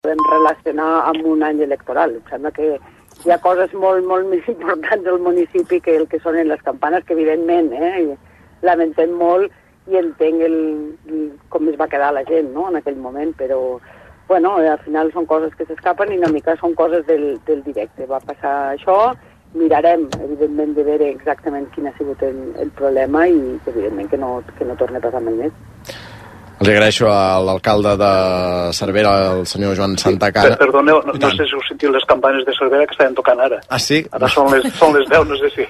podem relacionar amb un any electoral. Em sembla que hi ha coses molt, molt més importants del municipi que el que són les campanes, que evidentment lamentem molt i entenc com es va quedar la gent, no?, en aquell moment, però bueno, al final són coses que s'escapen i una mica són coses del directe. Va passar això, mirarem, evidentment, de veure exactament quin ha sigut el problema i, evidentment, que no torni a passar mai més. Els agraeixo a l'alcalde de Cervera, el senyor Joan Santacana. Perdoneu, no sé si heu sentit les campanes de Cervera que estaven tocant ara. Ah, sí? Ara són les 10, no sé si.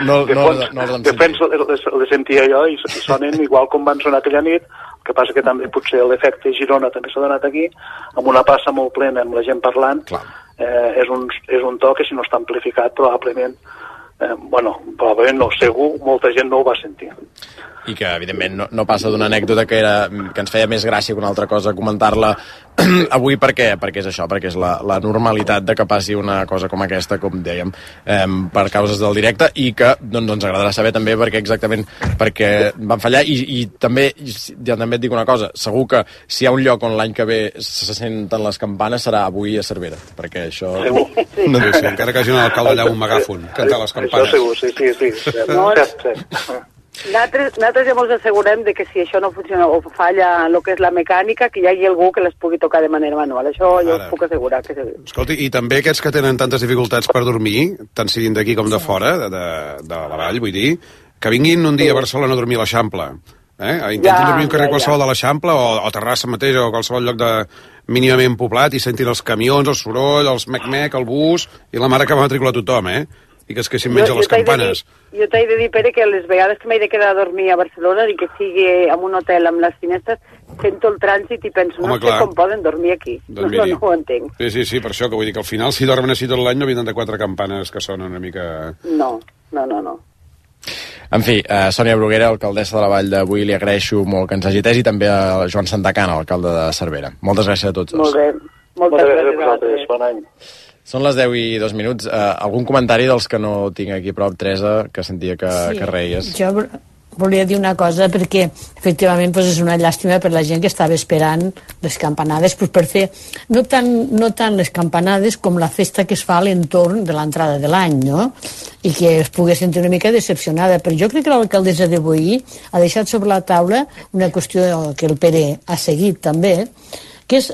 De fons les sentia jo i sonen igual com van sonar aquella nit. El que passa que també potser l'efecte Girona també s'ha donat aquí, amb una plaça molt plena, amb la gent parlant. És un to que si no està amplificat probablement, probablement no, segur, molta gent no ho va sentir. I que, evidentment, no passa d'una anècdota que ens feia més gràcia que una altra cosa comentar-la avui. Per què? Perquè és això, perquè és la normalitat de que passi una cosa com aquesta, com dèiem, per causes del directe, i que doncs, ens agradarà saber també perquè van fallar. I també, ja també et dic una cosa, segur que si hi ha un lloc on l'any que ve se senten les campanes serà avui a Cervera, perquè això... Sí, encara que hagi un alcalde allà un megàfon, cantar les campanes. Això segur, sí. Nosaltres ja ens assegurem de que si això no funciona o falla el que és la mecànica, que hi hagi algú que les pugui tocar de manera manual. Això jo us puc assegurar que sí. Escolti, i també aquests que tenen tantes dificultats per dormir, tant siguin d'aquí com de fora, de la vall, vull dir, que vinguin un dia a Barcelona a dormir a l'Eixample. Intentin dormir un carrer qualsevol de l'Eixample o a Terrassa mateix o a qualsevol lloc de mínimament poblat i sentin els camions, el soroll, els mec-mec, el bus i la mare que va matricular tothom, i que es queixin menys a les campanes. Jo t'he de dir, Pere, que les vegades que m'he de quedar a dormir a Barcelona i que sigui en un hotel amb les finestres, sento el trànsit i penso, no sé com poden dormir aquí. Doncs no ho entenc. Sí, per això, que vull dir que al final, si dormen així tot l'any, no vindran de 4 campanes que sonen una mica... No. En fi, Sònia Bruguera, alcaldessa de la Vall de Boí, li agraeixo molt que ens hagi atès, i també a Joan Santacana, alcalde de Cervera. Moltes gràcies a tots dos. Molt bé. Moltes gràcies a vosaltres. Bon any. Són les 10 i 2 minuts. Algun comentari dels que no tinc aquí a prop, Teresa, que sentia que reies? Jo volia dir una cosa, perquè efectivament és una llàstima per la gent que estava esperant les campanades per fer no tant les campanades com la festa que es fa a l'entorn de l'entrada de l'any, no? I que es pogués sentir una mica decepcionada. Però jo crec que l'alcaldessa de Boí ha deixat sobre la taula una qüestió que el Pere ha seguit també, que és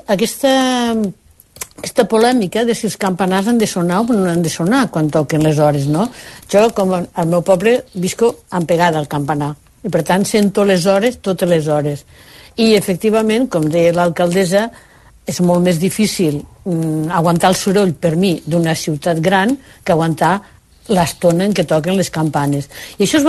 aquesta polèmica de si els campanars han de sonar o no han de sonar quan toquen les hores, no? Jo, com al meu poble, visco empegada al campanar i per tant sento les hores totes les hores. I efectivament, com deia l'alcaldessa, és molt més difícil aguantar el soroll per mi d'una ciutat gran que aguantar l'estona en què toquen les campanes. I això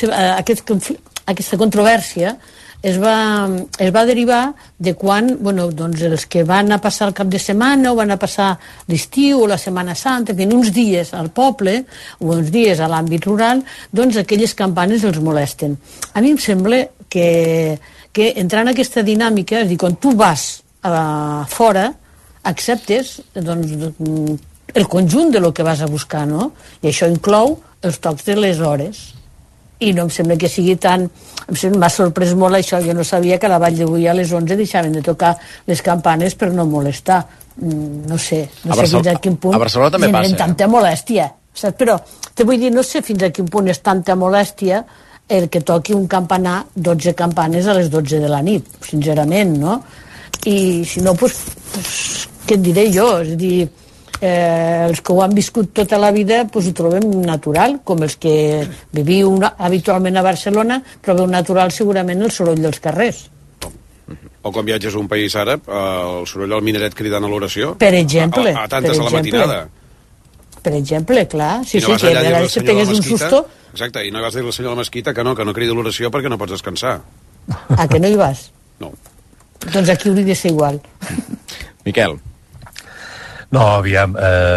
aquesta controvèrsia es va derivar de quan els que van a passar el cap de setmana o van a passar l'estiu o la Setmana Santa, que en uns dies al poble o uns dies a l'àmbit rural, doncs aquelles campanes els molesten. A mi em sembla que entrant en aquesta dinàmica, és a dir, quan tu vas fora, acceptes el conjunt de lo que vas a buscar, no? I això inclou els tocs de les hores. I no em sembla que sigui tan... M'ha sorprès molt això. Jo no sabia que a la Vall de Boí a les 11 deixaven de tocar les campanes per no molestar. No sé fins a quin punt... A Barcelona també passa. Tanta molèstia. Saps? Però te vull dir, no sé fins a quin punt és tanta molèstia el que toqui un campanar 12 campanes a les 12 de la nit, sincerament, no? I si no, doncs què et diré jo? És a dir... els que ho han viscut tota la vida ho trobem natural, com els que viviu habitualment a Barcelona trobeu natural segurament el soroll dels carrers. O quan viatges a un país àrab, el soroll del minaret cridant a l'oració, per exemple, a tantes a la matinada, per exemple, clar, sí, que a vegades te pegues un susto. Exacte, i no vas dir al senyor de la mesquita que no cridi l'oració perquè no pots descansar. A que no hi vas? No. Doncs aquí hauria de ser igual. Miquel. No, aviam,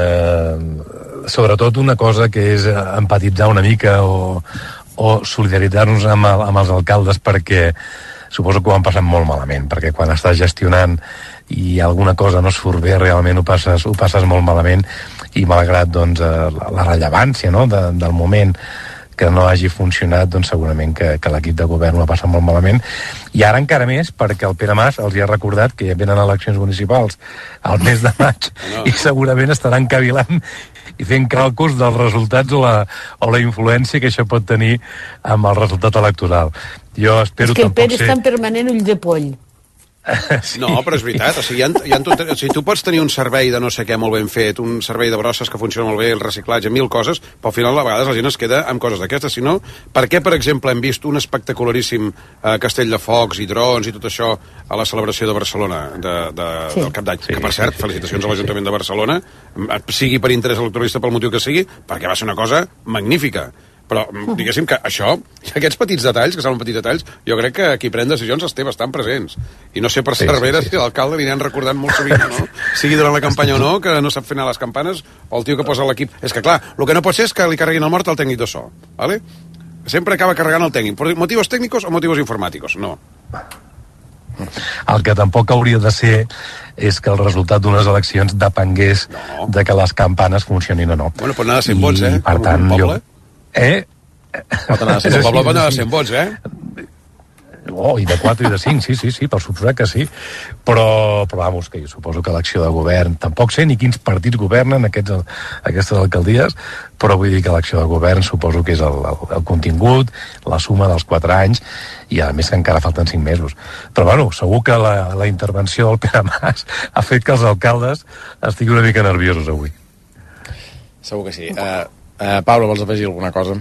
sobretot una cosa que és empatitzar una mica o solidaritzar-nos amb els alcaldes, perquè suposo que ho han passat molt malament, perquè quan estàs gestionant i alguna cosa no surt bé, realment ho passes molt malament, i malgrat doncs, la rellevància, no?, del moment que no hagi funcionat, doncs segurament que l'equip de govern ho ha passat molt malament. I ara encara més, perquè el Pere Mas els hi ha recordat que ja venen eleccions municipals al mes de maig i segurament estaran cavilant i fent càlculs dels resultats o la influència que això pot tenir amb el resultat electoral. Jo espero que el Pere està en permanent ull de poll. Sí. No, però és veritat, o sigui, tu pots tenir un servei de no sé què molt ben fet, un servei de brosses que funciona molt bé, el reciclatge, 1000 coses, però al final a vegades la gent es queda amb coses d'aquestes. Si no, per què, per exemple, hem vist un espectacularíssim castell de focs i drons i tot això a la celebració de Barcelona del Cap d'Any? Sí. Que, per cert, felicitacions a l'Ajuntament de Barcelona, sigui per interès electoralista, pel motiu que sigui, perquè va ser una cosa magnífica. Però, diguéssim que això, aquests petits detalls, que semblen petits detalls, jo crec que qui pren decisions els té bastant presents. I no sé per Cervera si l'alcalde li aniran recordant molt sovint, no? Sigui durant la campanya o no, que no sap fer anar les campanes, o el tio que posa l'equip. És que, clar, el que no pot ser és que li carreguin el mort al tècnic de so, ¿vale? Sempre acaba carregant el tècnic. ¿Por motivos técnicos o motivos informáticos? No. El que tampoc hauria de ser és que el resultat d'unes eleccions depengués de que les campanes funcionin o no. Bueno, pot anar de 100 vots, Per tant, pot anar de 100 vots, pot anar de 100 vots, i de 4 i de 5, sí, per suposar que sí. Però vamos, que jo suposo que l'acció de govern, tampoc sé ni quins partits governen aquestes alcaldies, però vull dir que l'acció de govern suposo que és el contingut, la suma dels 4 anys, i a més que encara falten 5 mesos. Però bueno, segur que la intervenció del Pere Mas ha fet que els alcaldes estiguin una mica nerviosos avui. Segur que sí. Pablo, ¿vols afegir alguna cosa?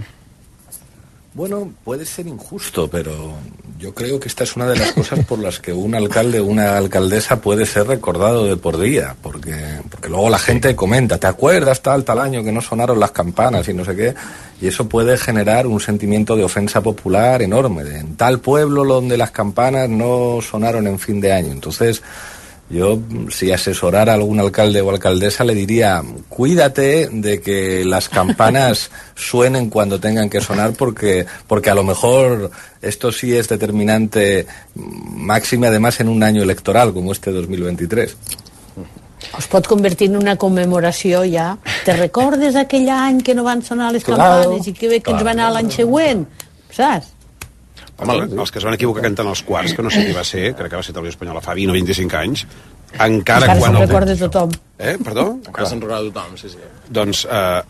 Bueno, puede ser injusto, pero yo creo que esta es una de las cosas por las que un alcalde o una alcaldesa puede ser recordado de por vida, porque luego la gente comenta, ¿te acuerdas tal año que no sonaron las campanas y no sé qué? Y eso puede generar un sentimiento de ofensa popular enorme, de en tal pueblo donde las campanas no sonaron en fin de año. Entonces, yo, si asesorara a algún alcalde o alcaldesa, le diría, cuídate de que las campanas suenen cuando tengan que sonar, porque a lo mejor esto sí es determinante, máxime además en un año electoral como este 2023. Es pot convertir en una commemoració ja. Te recordes aquell any que no van sonar les campanes i que bé que ens va anar l'any següent, saps? Home, els que es van equivocar cantant els quarts, que no sé qui va ser, crec que va ser Televisió Espanyola fa 20 o 25 anys, encara quan... se'n recorda tothom. Perdó? Encara se'n recorda tothom, sí. Doncs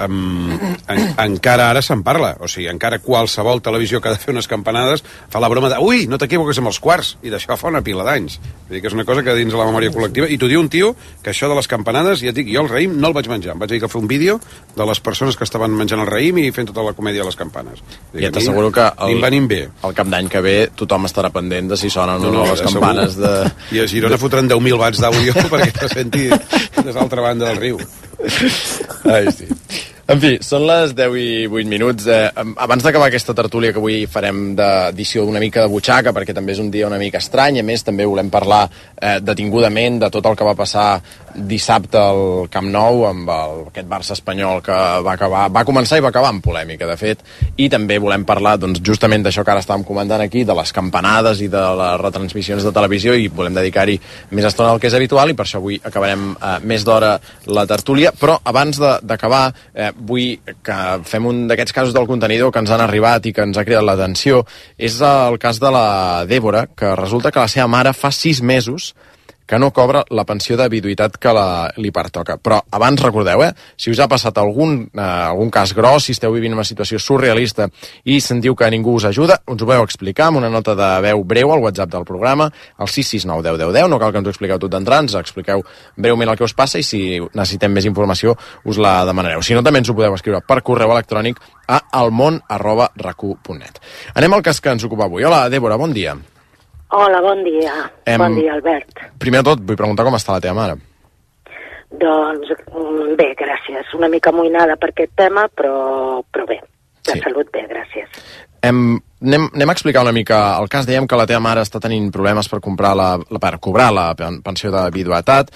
encara ara se'n parla. O sigui, encara qualsevol televisió que ha de fer unes campanades fa la broma de ui, no t'equivoques amb els quarts, i d'això fa una pila d'anys. Vull dir que és una cosa que dins de la memòria col·lectiva, i t'ho diu un tio que això de les campanades, ja et dic, jo el raïm no el vaig menjar, em vaig dir que fer un vídeo de les persones que estaven menjant el raïm i fent tota la comèdia de les campanes. Ja t'asseguro que el cap d'any que ve tothom estarà pendent de si sonen o no les campanes de... I a Girona fotran 10.000 watts d'àudio perquè se senti des l'altra banda del riu. Ai, sí. En fi, són les 10 i 8 minuts. Abans d'acabar aquesta tertúlia que avui farem d'edició d'una mica de butxaca, perquè també és un dia una mica estrany, a més també volem parlar detingudament de tot el que va passar dissabte al Camp Nou amb aquest Barça espanyol que va començar i va acabar amb polèmica, de fet, i també volem parlar doncs, justament d'això que ara estàvem comentant aquí, de les campanades i de les retransmissions de televisió, i volem dedicar-hi més estona del que és habitual, i per això avui acabarem més d'hora la tertúlia, però abans d'acabar vull que fem un d'aquests casos del contenidor que ens han arribat i que ens ha cridat l'atenció. És el cas de la Débora, que resulta que la seva mare fa 6 mesos que no cobra la pensió de viduïtat que li pertoca. Però abans recordeu, si us ha passat algun cas gros, si esteu vivint una situació surrealista i sentiu que ningú us ajuda, us ho veu explicar amb una nota de veu breu al WhatsApp del programa, al 669 10 10 10, no cal que ens ho expliqueu tot d'entrar, ens expliqueu breument el que us passa i si necessitem més informació us la demanareu. Si no, també ens ho podeu escriure per correu electrònic a almon@racu.net. Anem al cas que ens ocupa avui. Hola, Débora, bon dia. Hola, bon dia. Bon dia, Albert. Primer de tot, vull preguntar com està la teva mare. Doncs bé, gràcies. Una mica amoïnada per aquest tema, però bé. De salut bé, gràcies. Anem a explicar una mica el cas. Dèiem que la teva mare està tenint problemes per cobrar la pensió de viduïtat.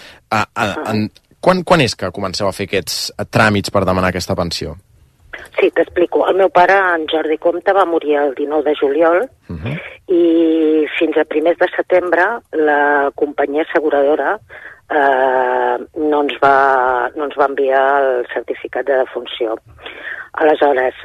Quan és que comenceu a fer aquests tràmits per demanar aquesta pensió? Sí, t'explico. El meu pare, en Jordi Comte, va morir el 19 de juliol i fins a primers de setembre la companyia asseguradora no ens va enviar el certificat de defunció. Aleshores,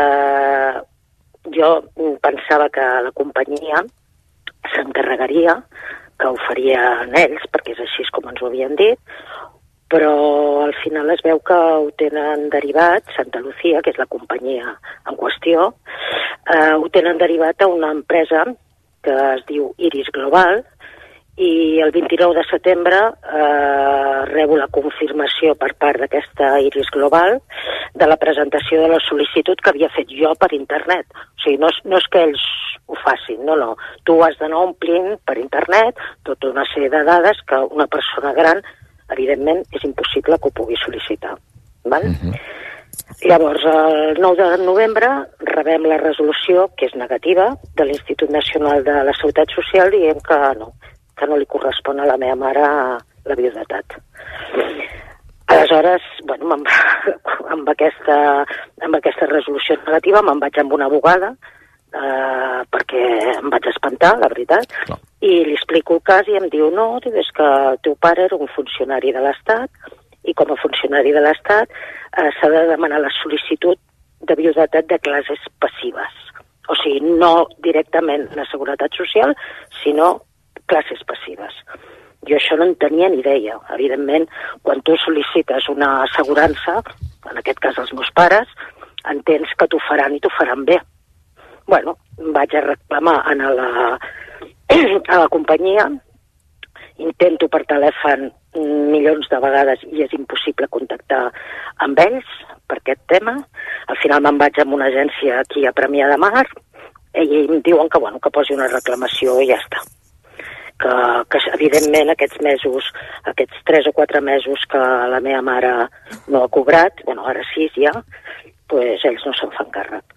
jo pensava que la companyia s'encarregaria, que ho farien ells, perquè és així com ens ho havien dit, però al final es veu que ho tenen derivat, Santa Lucía, que és la companyia en qüestió, ho tenen derivat a una empresa que es diu Iris Global, i el 29 de setembre rebo la confirmació per part d'aquesta Iris Global de la presentació de la sol·licitud que havia fet jo per internet. O sigui, no és que ells ho facin, no. Tu has d'anar omplint per internet tota una sèrie de dades que una persona gran, evidentment, és impossible que ho pugui sol·licitar. Val? Llavors, el 9 de novembre rebem la resolució, que és negativa, de l'Institut Nacional de la Seguretat Social, dient que no li correspon a la meva mare la viudetat. Aleshores, bueno, amb aquesta resolució negativa me'n vaig amb una abogada, perquè em vaig espantar, la veritat, i li explico el cas i em diu, no, és que el teu pare era un funcionari de l'Estat i com a funcionari de l'Estat s'ha de demanar la sol·licitud de viudetat de classes passives. O sigui, no directament la Seguretat Social, sinó classes passives. Jo això no en tenia ni idea. Evidentment, quan tu sol·licites una assegurança, en aquest cas els meus pares, entens que t'ho faran i t'ho faran bé. Bueno, vaig a reclamar a la companyia, intento per telèfon milions de vegades i és impossible contactar amb ells per aquest tema. Al final me'n vaig amb una agència aquí a Premià de Mar i em diuen que posi una reclamació i ja està. Que evidentment aquests mesos, aquests 3 o 4 mesos que la meva mare no ha cobrat, ara 6 ja, doncs ells no se'n fan càrrec.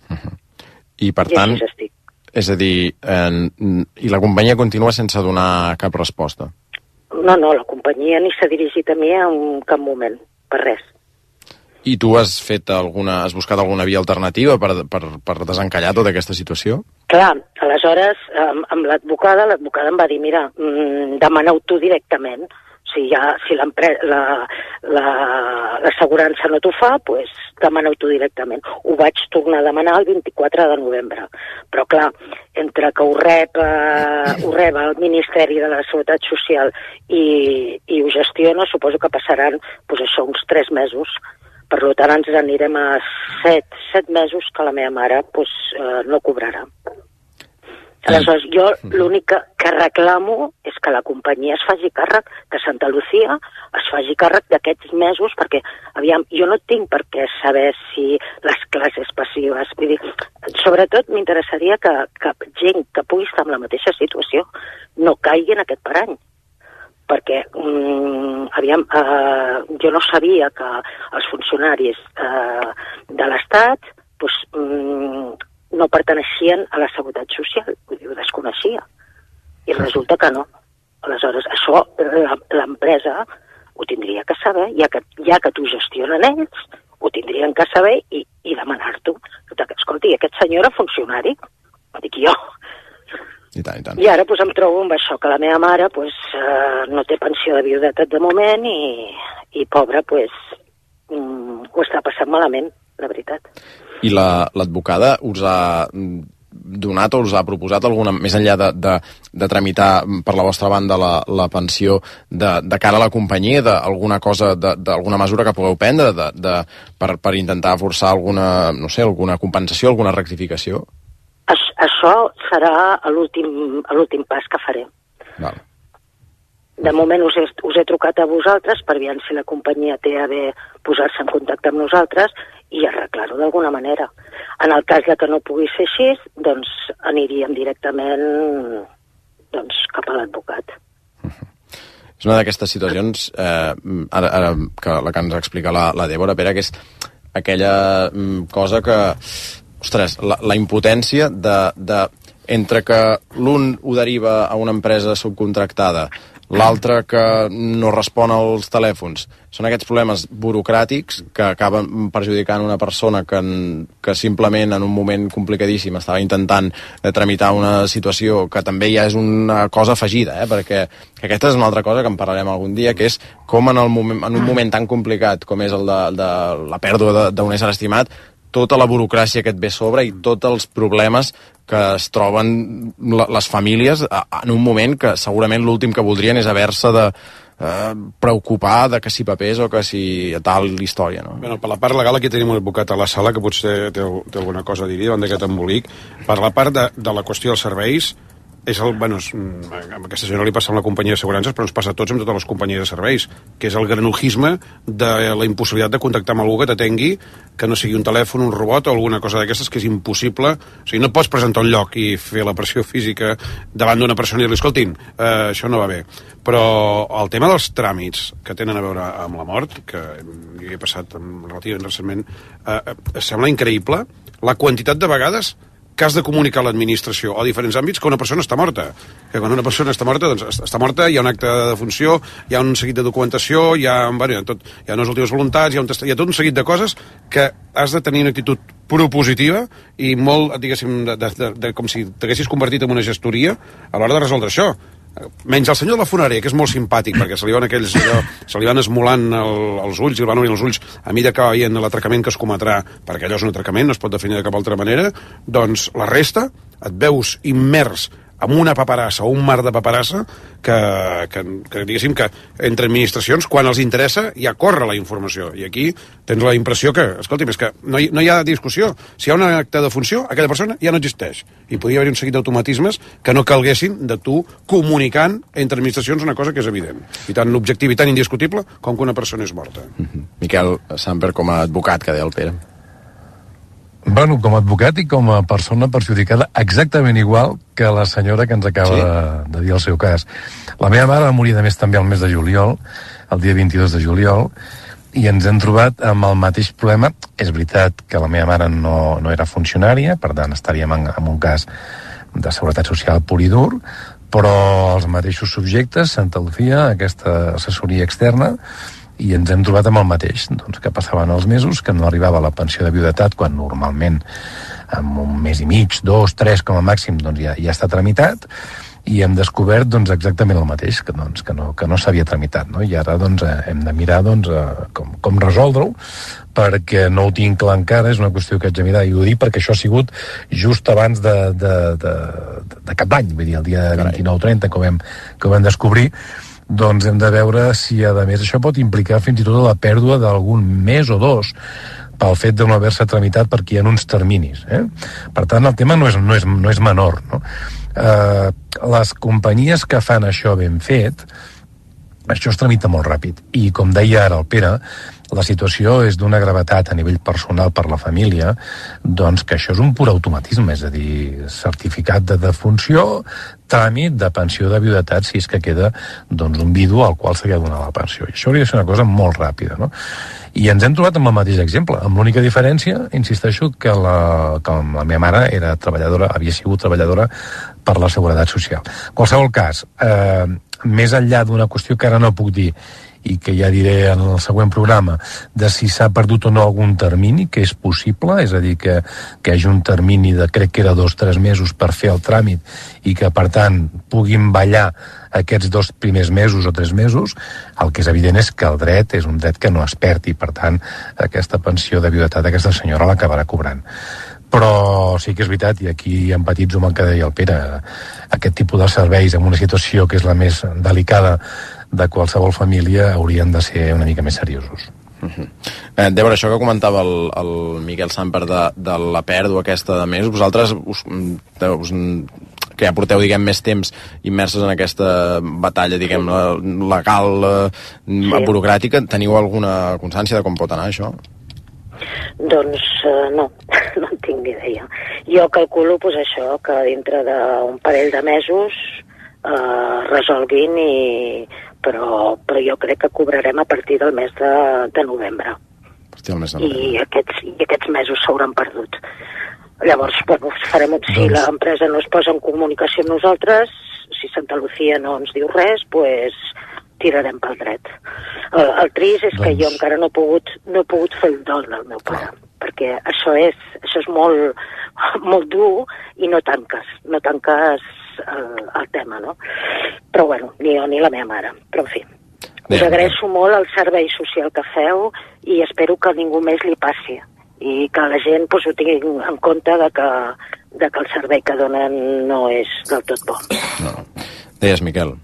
I per tant, és a dir, i la companyia continua sense donar cap resposta? No, la companyia ni s'ha dirigit a mi en cap moment, per res. I tu has buscat alguna via alternativa per desencallar tota aquesta situació? Clar, aleshores, amb l'advocada em va dir, mira, demaneu tu directament. O sigui, si l'assegurança no t'ho fa, doncs demaneu tu directament. Ho vaig tornar a demanar el 24 de novembre. Però, clar, entre que ho rep el Ministeri de la Seguretat Social i ho gestiona, suposo que passaran uns 3 mesos. Per tant, ens anirem a 7 mesos que la meva mare no cobrarà. Aleshores, jo l'únic que reclamo és que la companyia es faci càrrec, que Santa Lucía es faci càrrec d'aquests mesos, perquè, aviam, jo no tinc per què saber si les classes passives... Vull dir, sobretot m'interessaria que gent que pugui estar en la mateixa situació no caigui en aquest parany. Perquè, aviam, jo no sabia que els funcionaris de l'Estat no perteneixien a la Seguretat Social, ho desconeixia. I resulta que no. Aleshores, això l'empresa ho tindria que saber, ja que t'ho gestionen ells, ho tindrien que saber i demanar-t'ho. Escolti, aquest senyor era funcionari, ho dic jo. I tant. I ara em trobo amb això, que la meva mare no té pensió de viudetat de moment i pobra, ho està passant malament, la veritat. I l'advocada us ha donat o us ha proposat alguna, més enllà de tramitar per la vostra banda la pensió de cara a la companyia, d'alguna cosa, d'alguna mesura que pugueu prendre per intentar forçar alguna compensació, alguna rectificació? Això serà l'últim pas que faré. Val. De moment us he trucat a vosaltres per veure si la companyia té a bé posar-se en contacte amb nosaltres i arreglar-ho d'alguna manera. En el cas que no pugui ser així, doncs aniríem directament cap a l'advocat. És una d'aquestes situacions, ara que la que ens explica la Débora, Pere, que és aquella cosa que, ostres, la impotència entre que l'un ho deriva a una empresa subcontractada, l'altre que no respon als telèfons. Són aquests problemes burocràtics que acaben perjudicant una persona que simplement en un moment complicadíssim estava intentant tramitar una situació que també ja és una cosa afegida, perquè aquesta és una altra cosa que en parlarem algun dia, que és com en un moment tan complicat com és el de la pèrdua d'un ésser estimat, tota la burocràcia que et ve a sobre i tots els problemes que es troben les famílies en un moment que segurament l'últim que voldrien és haver-se de preocupar de que si papers o que si tal història, no? Bueno, per la part legal aquí tenim un advocat a la sala que potser té alguna cosa a dir davant d'aquest embolic. Per la part de la qüestió dels serveis, amb aquesta senyora li passa amb la companyia d'assegurances, però ens passa a tots amb totes les companyies de serveis, que és el granujisme de la impossibilitat de contactar amb algú que t'atengui, que no sigui un telèfon, un robot o alguna cosa d'aquestes, que és impossible. O sigui, no et pots presentar a un lloc i fer la pressió física davant d'una persona i dir-li, escoltin, això no va bé. Però el tema dels tràmits que tenen a veure amb la mort, que jo he passat relativament recentment, sembla increïble la quantitat de vegades que has de comunicar a l'administració a diferents àmbits que una persona està morta. Que quan una persona està morta, doncs està morta, hi ha un acte de defunció, hi ha un seguit de documentació, hi ha unes últimes voluntats, hi ha tot un seguit de coses que has de tenir una actitud propositiva i molt, diguéssim, com si t'haguessis convertit en una gestoria a l'hora de resoldre això. Menys el senyor de la funerària, que és molt simpàtic perquè se li van esmolant els ulls i li van obrir els ulls a mesura que va veient l'atracament que es cometrà, perquè allò és un atracament, no es pot definir de cap altra manera. Doncs la resta et veus immers amb una paperassa o un mar de paperassa que diguéssim que entre administracions, quan els interessa, ja corre la informació. I aquí tens la impressió que, escolti'm, és que no hi ha discussió. Si hi ha un acte de funció, aquella persona ja no existeix. I podria haver un seguit d'automatismes que no calguessin de tu comunicant entre administracions una cosa que és evident. I tan objectiva i tan indiscutible com que una persona és morta. Miquel Samper, com a advocat, que deia el Pere. Bueno, com a advocat i com a persona perjudicada exactament igual que la senyora que ens acaba de dir el seu cas. La meva mare va morir, de més, també el mes de juliol, el dia 22 de juliol, i ens hem trobat amb el mateix problema. És veritat que la meva mare no era funcionària, per tant estaríem en un cas de seguretat social pur i dur, però els mateixos subjectes, Santa Lucía, aquesta assessoria externa, i ens hem trobat amb el mateix, doncs, que passaven els mesos, que no arribava a la pensió de viudetat, quan normalment en un mes i mig, 2, 3 com a màxim, doncs ja està tramitat, i hem descobert doncs, exactament el mateix, que no s'havia tramitat, no? I ara doncs, hem de mirar doncs, com resoldre-ho, perquè no ho tinc clar encara, és una qüestió que haig de mirar, i ho dic perquè això ha sigut just abans de cap d'any, vull dir, el dia 29-30 que ho vam descobrir. Doncs hem de veure si, a més, això pot implicar fins i tot la pèrdua d'algun mes o dos pel fet de no haver-se tramitat perquè hi ha uns terminis. Per tant, el tema no és menor, no? Les companyies que fan això ben fet, això es tramita molt ràpid. I, com deia ara el Pere, la situació és d'una gravetat a nivell personal per la família, doncs que això és un pur automatisme, és a dir, certificat de defunció, tràmit de pensió de viudetat, si és que queda doncs, un vidu al qual s'ha de donar la pensió. I això hauria de ser una cosa molt ràpida, no? I ens hem trobat amb el mateix exemple, amb l'única diferència, insisteixo, que la meva mare havia sigut treballadora per la Seguretat Social. En qualsevol cas, més enllà d'una qüestió que ara no puc dir, i que ja diré en el següent programa, de si s'ha perdut o no algun termini, que és possible, és a dir, que hi hagi un termini de, crec que era 2-3 mesos per fer el tràmit, i que, per tant, puguin ballar aquests 2 primers mesos o 3 mesos, el que és evident és que el dret és un dret que no es perd, i, per tant, aquesta pensió de viudetat aquesta senyora l'acabarà cobrant. Però sí que és veritat, i aquí empatitzo amb el que deia el Pere, aquest tipus de serveis en una situació que és la més delicada de qualsevol família haurien de ser una mica més seriosos. Débora, això que comentava el Miquel Samper de la pèrdua aquesta de mesos, vosaltres que ja porteu, diguem, més temps immerses en aquesta batalla, diguem, legal, burocràtica, teniu alguna constància de com pot anar això? Doncs no en tinc ni idea. Jo calculo això, que dintre d'un parell de mesos resolguin, però jo crec que cobrarem a partir del mes de novembre. I aquests mesos s'hauran perdut. Llavors, si l'empresa no es posa en comunicació amb nosaltres, si Santa Lucía no ens diu res, doncs tirarem pel dret. El trist és que jo encara no he pogut fer el dol del meu pare, perquè això és molt, molt dur i no tanques el tema, no? Però bueno, ni jo ni la meva mare, però en fi. Us agraeixo molt el servei social que feu i espero que a ningú més li passi i que la gent ho tingui en compte de que el servei que donen no és del tot bo. No. Deies, Miquel.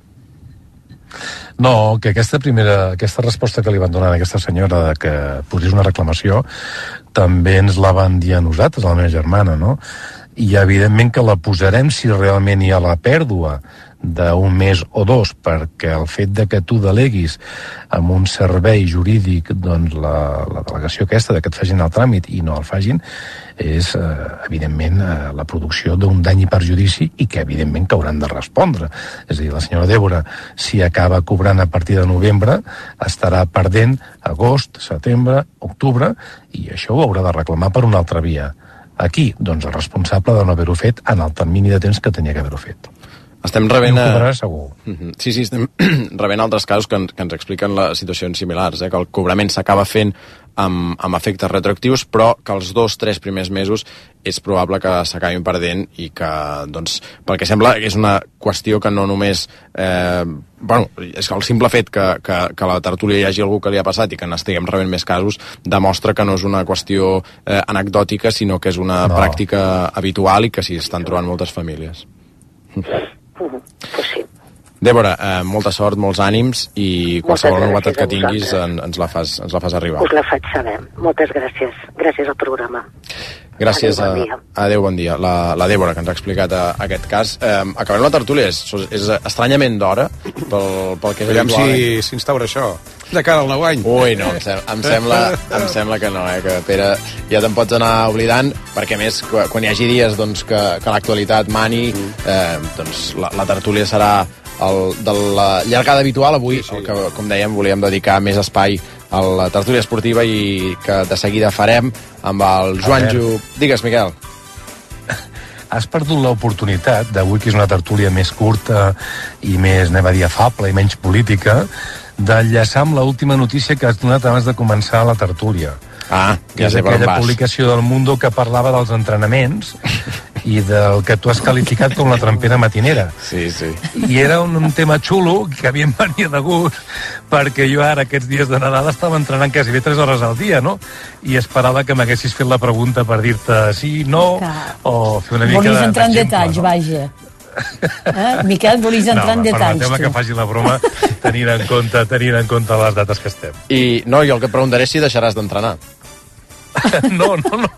No, que aquesta resposta que li van donar a aquesta senyora de que posés una reclamació també ens la van dir a nosaltres, a la meva germana, no? I evidentment que la posarem si realment hi ha la pèrdua d'un mes o dos, perquè el fet de que tu deleguis amb un servei jurídic doncs la delegació aquesta de que et facin el tràmit i no el facin és evidentment la producció d'un dany i perjudici i que evidentment que hauran de respondre. És a dir, la senyora Débora, si acaba cobrant a partir de novembre, estarà perdent agost, setembre, octubre, i això ho haurà de reclamar per una altra via. Aquí, doncs, el responsable de no haver-ho fet en el termini de temps que tenia que haver-ho fet. Estem rebent... I ho cobrarà segur. Sí, estem rebent altres casos que ens expliquen les situacions similars, que el cobrament s'acaba fent amb efectes retroactius, però que els 2-3 primers mesos és probable que s'acabin perdent i que, doncs, pel que sembla, és una qüestió que no només... és el simple fet que a la tertúlia hi hagi algú que li ha passat i que n'estiguem rebent més casos demostra que no és una qüestió anecdòtica, sinó que és una pràctica habitual i que s'hi estan trobant moltes famílies. Pues sí. Débora, molta sort, molts ànims i qualsevol novetat que tinguis ens la fas arribar. Us la faig saber. Moltes gràcies. Gràcies al programa. Gràcies. Adéu, bon dia. La Débora, que ens ha explicat aquest cas. Acabem la tertúlia. És estranyament d'hora pel que és habitual. Aviam si s'instaura això. De cara al nou any. Ui, no, em sembla que no, que Pere, ja te'n pots anar oblidant, perquè més, quan hi hagi dies doncs, que l'actualitat mani, doncs la tertúlia serà de la llargada habitual. Avui, que, com dèiem, volíem dedicar més espai a la tertúlia esportiva i que de seguida farem amb el Joan Ju... Digues, Miquel. Has perdut l'oportunitat d'avui, que és una tertúlia més curta i més, anem a dir, afable i menys política, d'enllaçar amb l'última notícia que has donat abans de començar la tertúlia. Que és aquella publicació del Mundo que parlava dels entrenaments i del que tu has qualificat com la trampera matinera. Sí. I era un tema xulo que a mi em venia de gust, perquè jo ara aquests dies de Nadal estava entrenant quasi bé 3 hores al dia, no? I esperava que m'haguessis fet la pregunta per dir-te sí, no, o fer una mica volies entrar en detalls, no? Vaja. Miquel, volies entrar en detalls. Permeteu-me que faci la broma tenint en compte les dates que estem. I el que et preguntaré és si deixaràs d'entrenar. No.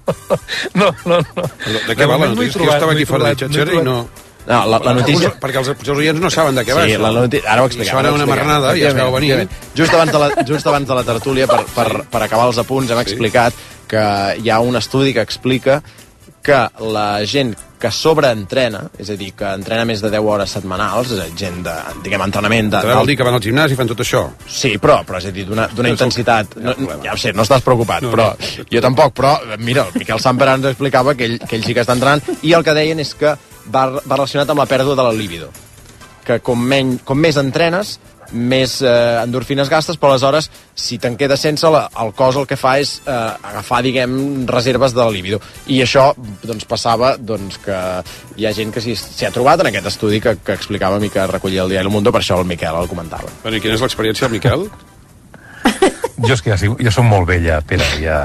De què va la notícia? Jo estava aquí fora de xatxera i no... No, la notícia... Perquè els oients no saben de què va. Sí, ara ho explicarem. Això era una marranada i es veu venir. Just abans de la tertúlia, per acabar els apunts, hem explicat que hi ha un estudi que explica que la gent que sobreentrena, és a dir, que entrena més de 10 hores setmanals, és a dir, gent de, diguem, entrenament... Vol dir que van al gimnàs i fan tot això? Sí, però és a dir, d'una intensitat... Ja ho sé, no estàs preocupat, però jo tampoc, però, mira, el Miquel Samper ens explicava que ell sí que està entrenant, i el que deien és que va relacionat amb la pèrdua de la libido, que com més entrenes, més endorfines gastes, però aleshores, si te'n quedes sense, el cos el que fa és agafar, diguem, reserves de la libido. I això, doncs, passava que hi ha gent que s'hi ha trobat en aquest estudi que explicàvem i que recollia el diari El Mundo, per això el Miquel el comentava. Bueno, i quina és l'experiència del Miquel? Jo és que jo som molt vella, Pere, ja...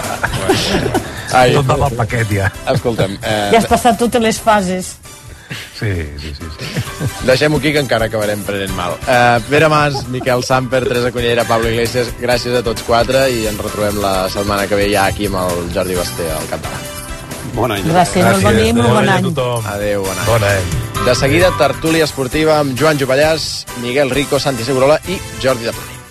Tot va al paquet, ja. Escolta'm... Ja has passat totes les fases. Sí. Deixem-ho aquí, que encara acabarem prenent mal. Pere Mas, Miquel Samper, Teresa Cullera, Pablo Iglesias, gràcies a tots 4 i ens retrobem la setmana que ve ja aquí amb el Jordi Basté al capdavant. Bon any. Gràcies. Bon any. Adéu, bon any. Bon any. De seguida, tertúlia esportiva amb Joan Jopallàs, Miguel Rico, Santi Segurola i Jordi de Plani.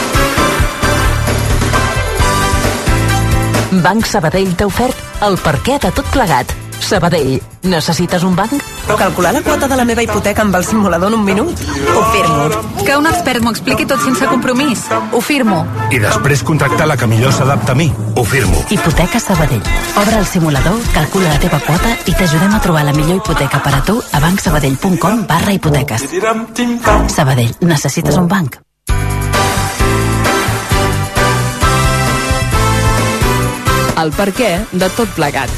Banc Sabadell t'ha ofert el perquè de tot plegat. Sabadell, necessites un banc? Calcular la quota de la meva hipoteca amb el simulador en un minut? Ho firmo. Que un expert m'ho expliqui tot sense compromís? Ho firmo. I després contractar la que millor s'adapta a mi? Ho firmo. Hipoteca Sabadell. Obre el simulador, calcula la teva quota i t'ajudem a trobar la millor hipoteca per a tu a bancsabadell.com/hipoteques. Sabadell, necessites un banc? El perquè de tot plegat.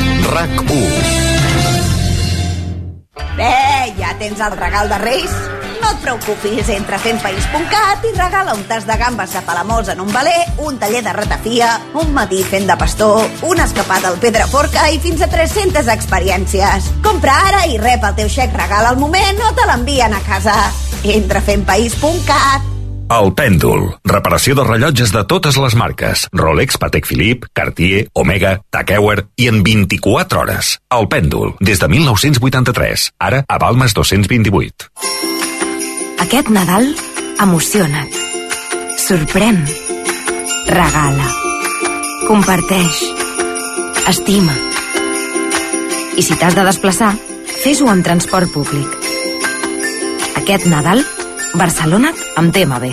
RAC1. Ja tens el regal de Reis? No et preocupis, entra a fempaís.cat i regala un tas de gambes de Palamós en un baler, un taller de ratafia, un matí fent de pastor, una escapada al Pedraforca i fins a 300 experiències. Compra ara i rep el teu xec regal al moment o te l'envien a casa. Entra a fempaís.cat. El Pèndol. Reparació de rellotges de totes les marques. Rolex, Patek Philippe, Cartier, Omega, Tag Heuer i en 24 hores. El Pèndol. Des de 1983. Ara a Balmes 228. Aquest Nadal emociona't. Sorprèn. Regala. Comparteix. Estima. I si t'has de desplaçar, fes-ho amb transport públic. Aquest Nadal, Barcelona't amb TMB.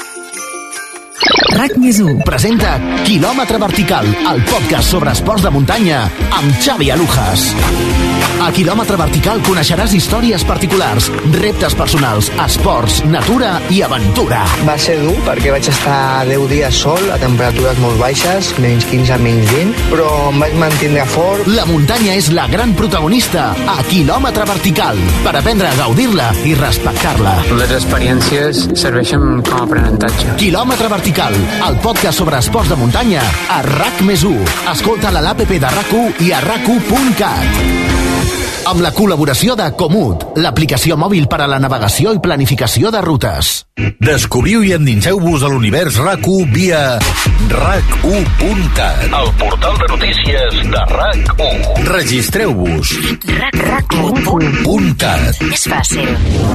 RAC+1 presenta Quilòmetre Vertical, el podcast sobre esports de muntanya amb Xavi Alujas. A Quilòmetre Vertical coneixeràs històries particulars, reptes personals, esports, natura i aventura. Va ser dur perquè vaig estar 10 dies sol a temperatures molt baixes, menys 15, menys 20, però em vaig mantindre fort. La muntanya és la gran protagonista a Quilòmetre Vertical, per aprendre a gaudir-la i respectar-la. Les experiències serveixen com a aprenentatge. Quilòmetre Vertical, el podcast sobre esports de muntanya a RAC+1. Escolta-la a l'APP de RAC1 i a RAC1.cat. Amb la col·laboració de Comut, l'aplicació mòbil per a la navegació i planificació de rutes. Descobriu i endinseu-vos a l'univers RAC1 via RAC1.cat, el portal de notícies de RAC1. Registreu-vos. RAC1.cat. És fàcil.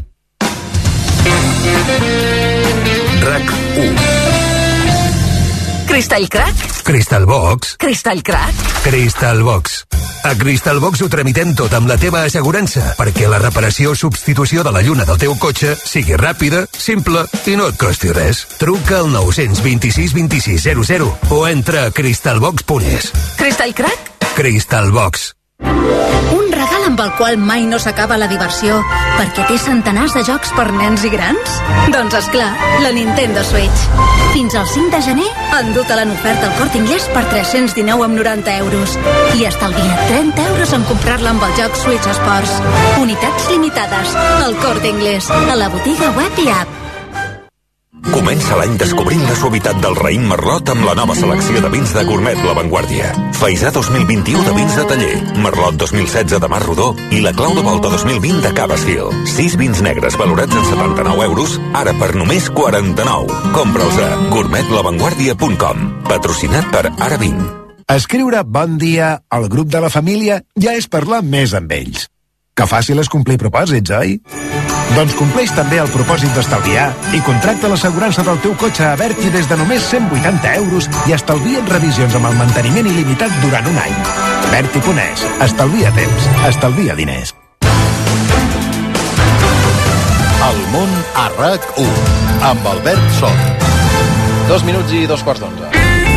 RAC1. Crystal Crack? Crystal Box. Crystal Crack? Crystal Box. A Crystal Box ho tramitem tot amb la teva assegurança perquè la reparació o substitució de la lluna del teu cotxe sigui ràpida, simple i no et costi res. Truca al 926 26 00 o entra a crystalbox.es. Crystal Crack? Crystal Box. Un regal amb el qual mai no s'acaba la diversió perquè té centenars de jocs per nens i grans? Doncs esclar, la Nintendo Switch. Fins al 5 de gener, endú-te-la en oferta al Corte Inglés per 319,90 euros. I estalvia 30 euros en comprar-la amb el joc Switch Sports. Unitats limitades. Al Corte Inglés. A la botiga web i app. Comença l'any descobrint la suavitat del raïm Merlot amb la nova selecció de vins de Gourmet La Vanguardia. Faisà 2021 de vins de taller, Merlot 2016 de Mar Rodó i la Clau de Volta 2020 de Cabas Hill. 6 vins negres valorats en 79 euros, ara per només 49. Compra'ls a gourmetlavanguardia.com. Patrocinat per Ara Vin. Escriure bon dia al grup de la família ja és parlar més amb ells. Que fàcil és complir propòsits, oi? Doncs compleix també el propòsit d'estalviar i contracta l'assegurança del teu cotxe a Berti des de només 180 euros i estalvia't revisions amb el manteniment il·limitat durant un any. Berti.es. Estalvia temps. Estalvia diners. El món a RAC1 amb Albert Sol. 2 minuts i 2:15.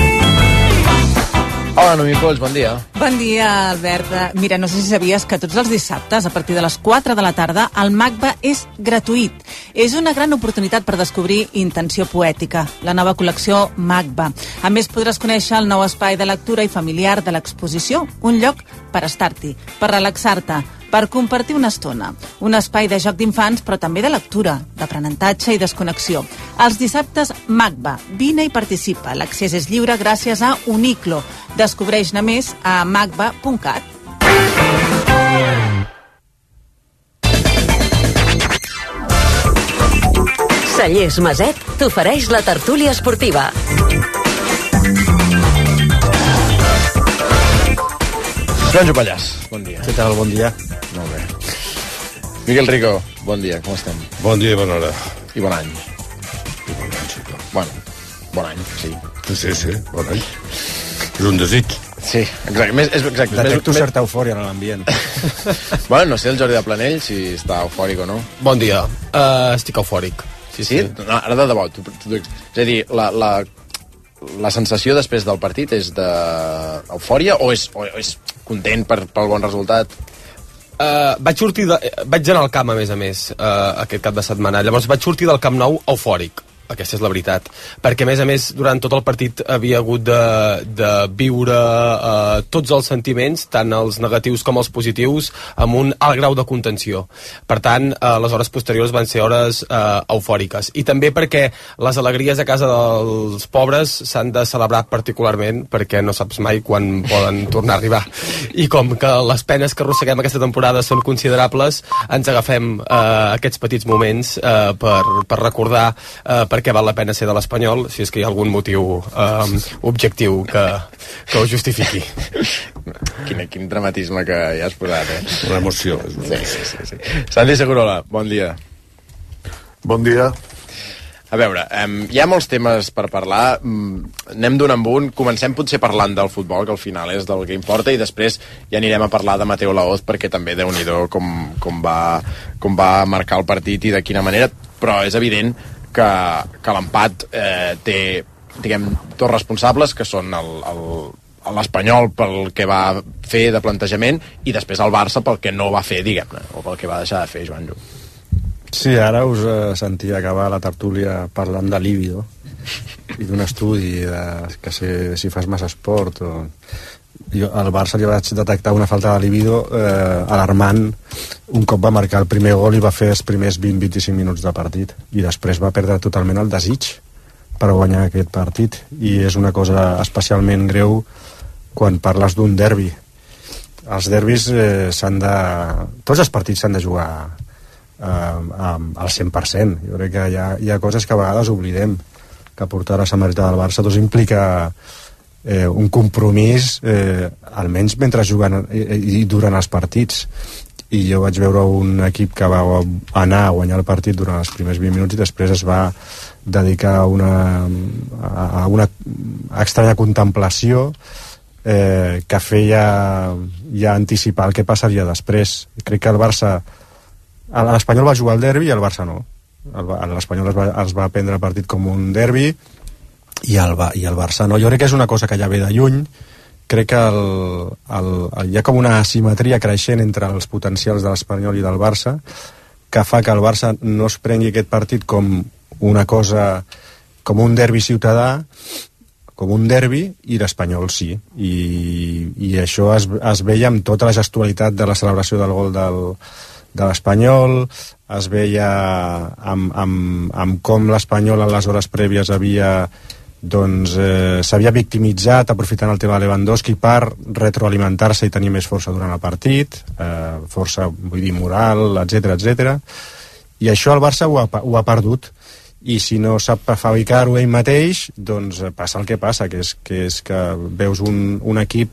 Hola, Noemí Polls, bon dia. Bon dia, Albert. Mira, no sé si sabies que tots els dissabtes, a partir de les 4 de la tarda, el MACBA és gratuït. És una gran oportunitat per descobrir Intenció Poètica, la nova col·lecció MACBA. A més, podràs conèixer el nou espai de lectura i familiar de l'exposició, un lloc per estar-t'hi, per relaxar-te, per compartir una estona. Un espai de joc d'infants, però també de lectura, d'aprenentatge i desconnexió. Els dissabtes, MACBA. Vine i participa. L'accés és lliure gràcies a Uniclo. Descobreix-ne més a macba.cat. Cellers Maset t'ofereix la tertúlia esportiva. Joan Jopallàs, bon dia. Què tal? Bon dia. Molt bé. Miquel Rico, bon dia, com estem? Bon dia i bona hora. I bon any. I bon any, sí, clar. Bueno, bon any, sí. Sí, bon any. És un desig. Sí, exacte. Detecto certa eufòria en l'ambient. Bueno, no sé el Jordi de Planell si està eufòric o no. Bon dia. Estic eufòric. Sí? No, ara de debò. És a dir, la sensació després del partit és d'eufòria o és content pel bon resultat? Vaig anar al camp, a més, aquest cap de setmana. Llavors vaig sortir del Camp Nou eufòric. Aquesta és la veritat. Perquè, a més, durant tot el partit havia hagut de viure tots els sentiments, tant els negatius com els positius, amb un alt grau de contenció. Per tant, les hores posteriors van ser hores eufòriques. I també perquè les alegries a casa dels pobres s'han de celebrar particularment, perquè no saps mai quan poden tornar a arribar. I com que les penes que arrosseguem aquesta temporada són considerables, ens agafem aquests petits moments per recordar per què val la pena ser de l'Espanyol, si és que hi ha algun motiu objectiu que ho justifiqui. Quin dramatisme que ja has posat, Una emoció. Sí. Santi Segurola, bon dia. Bon dia. A veure, hi ha molts temes per parlar, anem d'un en un, comencem potser parlant del futbol, que al final és del que importa, i després ja anirem a parlar de Mateo Laoz, perquè també Déu-n'hi-do com va marcar el partit i de quina manera, però és evident que l'empat té, diguem, dos responsables, que són l'Espanyol pel que va fer de plantejament i després el Barça pel que no va fer, diguem-ne, o pel que va deixar de fer, Joan Lluc. Sí, ara us sentia acabar la tertúlia parlant de líbido i d'un estudi que si fas massa esport o... al Barça li vaig detectar una falta de líbido alarmant un cop va marcar el primer gol i va fer els primers 20-25 minuts de partit, i després va perdre totalment el desig per guanyar aquest partit, i és una cosa especialment greu quan parles d'un derbi. Els derbis tots els partits s'han de jugar al 100%. Jo crec que hi ha coses que a vegades oblidem, que portar la samarreta del Barça implica un compromís almenys mentre juguen i durant els partits, i jo vaig veure un equip que va anar a guanyar el partit durant els primers 20 minuts i després es va dedicar a una estranya contemplació que feia ja anticipar el que passaria després. Crec que el Barça, l'Espanyol va jugar al derbi i el Barça no. L'Espanyol es va prendre el partit com un derbi i el Barça no. Jo crec que és una cosa que ja ve de lluny. Crec que hi ha com una asimetria creixent entre els potencials de l'Espanyol i del Barça, que fa que el Barça no es prengui aquest partit com una cosa, com un derbi ciutadà, com un derbi, i l'Espanyol sí. I això es veia amb tota la gestualitat de la celebració del gol de l'Espanyol, es veia amb com l'Espanyol en les hores prèvies s'havia victimitzat aprofitant el tema de Lewandowski per retroalimentar-se i tenir més força durant el partit, força, vull dir, moral, etc. I això el Barça ho ha perdut, i si no sap fabricar-ho ell mateix, doncs passa el que passa, que és que veus un equip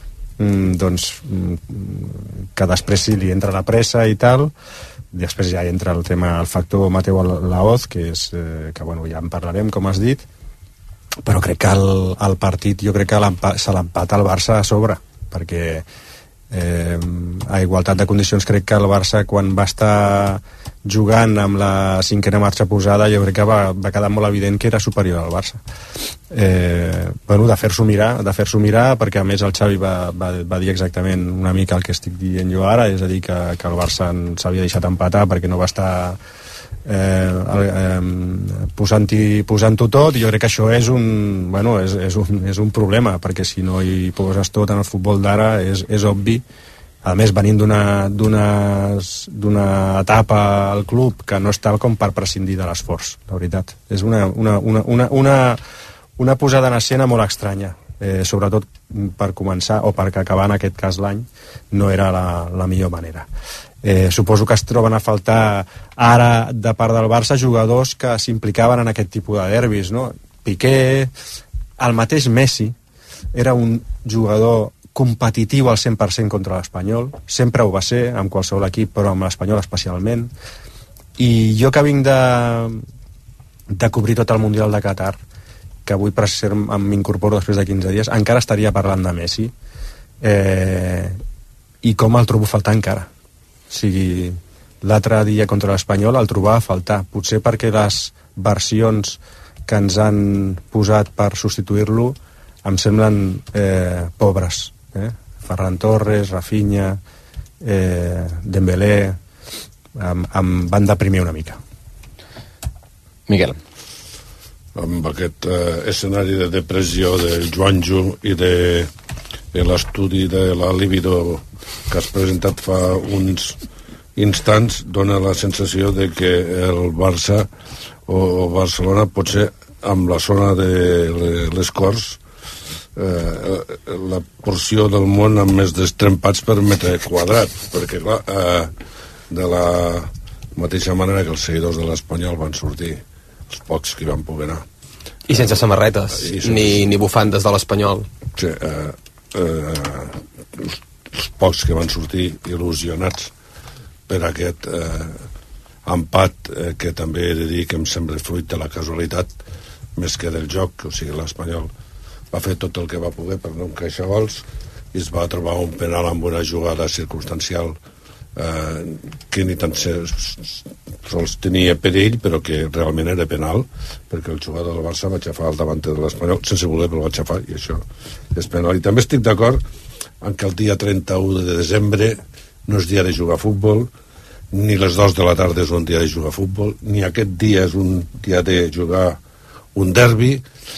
que després sí li entra la pressa i tal. Després ja entra el factor Mateo Laoz, que bueno, ja en parlarem, com has dit, però crec que el partit, jo crec que se l'empata el Barça a sobre, perquè a igualtat de condicions crec que el Barça, quan va estar jugant amb la cinquena marxa posada, jo crec que va quedar molt evident que era superior al Barça. Bueno, de fer-s'ho mirar, perquè a més el Xavi va dir exactament una mica el que estic dient jo ara, és a dir, que el Barça s'havia deixat empatar perquè no va estar posant-ho tot, i jo crec que això és un problema, perquè si no hi poses tot en el futbol d'ara és obvi, a més venint d'una etapa al club que no és tal com per prescindir de l'esforç, la veritat. És una posada en escena molt estranya, sobretot per començar, o perquè acabar en aquest cas l'any no era la millor manera. Suposo que es troben a faltar ara de part del Barça jugadors que s'implicaven en aquest tipus de derbis, no? Piqué, el mateix Messi era un jugador competitiu al 100% contra l'Espanyol, sempre ho va ser amb qualsevol equip, però amb l'Espanyol especialment. I jo que vinc de cobrir tot el Mundial de Qatar, que avui m'incorporo després de 15 dies, encara estaria parlant de Messi, i com el trobo faltar encara. O sigui, l'altre dia contra l'Espanyol el trobava a faltar, potser perquè les versions que ens han posat per substituir-lo em semblen pobres. Ferran Torres, Rafinha, Dembélé, em van deprimir una mica. Miquel. amb aquest escenari de depressió del Joanjo i de l'estudi de la libido que has presentat fa uns instants, dona la sensació de que el Barça o Barcelona potser amb la zona de les Corts la porció del món amb més destrempats per metre quadrat, perquè clar, de la mateixa manera que els seguidors de l'Espanyol van sortir, els pocs que hi van poder anar, i sense samarretes ni bufandes de l'Espanyol, sí, els pocs que van sortir il·lusionats per aquest empat que també he de dir que em sembla fruit de la casualitat més que del joc, o sigui, l'Espanyol va fer tot el que va poder per no encaixar gols i es va trobar un penal amb una jugada circumstancial que ni tan sols tenia perill, però que realment era penal, perquè el jugador del Barça va xafar al davanter de l'Espanyol sense voler, però va xafar, i això és penal. I també estic d'acord en que el dia 31 de desembre no és dia de jugar a futbol, ni les 2 de la tarda és un dia de jugar a futbol, ni aquest dia és un dia de jugar un derbi,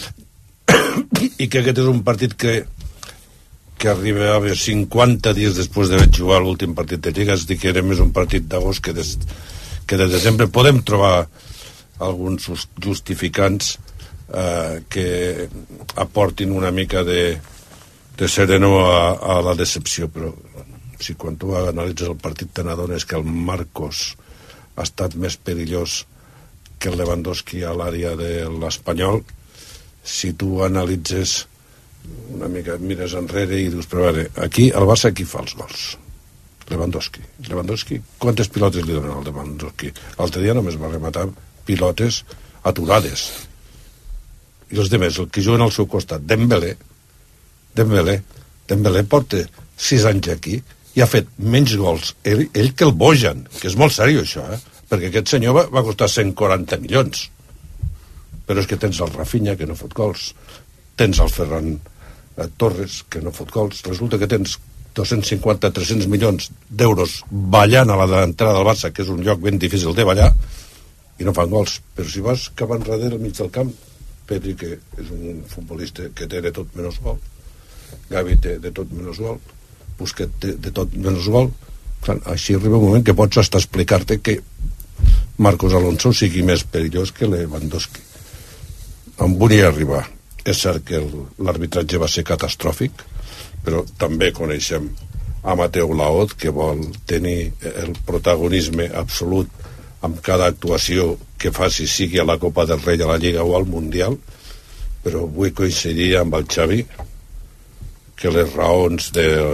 i que aquest és un partit que arriba a 50 dies després d'haver jugat l'últim partit de Lliga, és a dir, que era més un partit d'agost que de desembre. Podem trobar alguns justificants que aportin una mica de sereno a la decepció, però si quan tu analitzes el partit te n'adones que el Marcos ha estat més perillós que el Lewandowski a l'àrea de l'Espanyol, si tu analitzes una mica, mires enrere i dius, però veure, aquí el Barça qui fa els gols? Lewandowski, quantes pilotes li donen al Lewandowski? L'altre dia només va rematar pilotes aturades, i els demés, el que juguen al seu costat, Dembélé porta 6 anys aquí i ha fet menys gols ell que el Bojan, que és molt seriós això, perquè aquest senyor va costar 140 milions, però és que tens el Rafinha, que no fot gols, tens el Ferran Torres, que no fot gols, resulta que tens 250-300 milions d'euros ballant a la d'entrada del Barça, que és un lloc ben difícil de ballar, i no fan gols. Però si vas cap enrere al mig del camp, Pedri, que és un futbolista que té de tot menys gol, Gavi té de tot menys gol, Busquets té de tot menys gol, clar, així arriba un moment que pots estar explicar-te que Marcos Alonso sigui més perillós que Lewandowski. On volia arribar? És cert que l'arbitratge va ser catastròfic, però també coneixem a Mateu Laoz, que vol tenir el protagonisme absolut amb cada actuació que faci, sigui a la Copa del Rei, a la Lliga o al Mundial, però vull coincidir amb el Xavi que les raons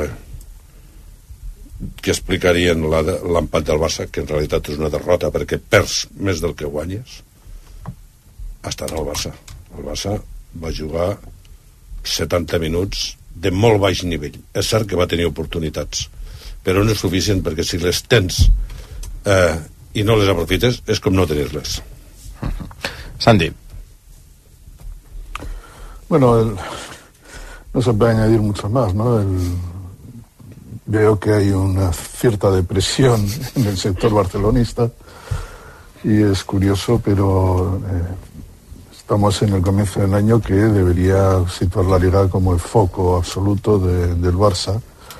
que explicarien l'empat del Barça, que en realitat és una derrota perquè perds més del que guanyes, estan al Barça. El Barça va jugar 70 minuts de molt baix nivell. És cert que va tenir oportunitats, però no és suficient, perquè si les tens i no les aprofites és com no tenir-les. Santi. Bueno, no se puede añadir mucho más, ¿no? Veo que hay una cierta depresión en el sector barcelonista y es curioso, pero estamos en el comienzo del año que debería situar la Liga como el foco absoluto del Barça,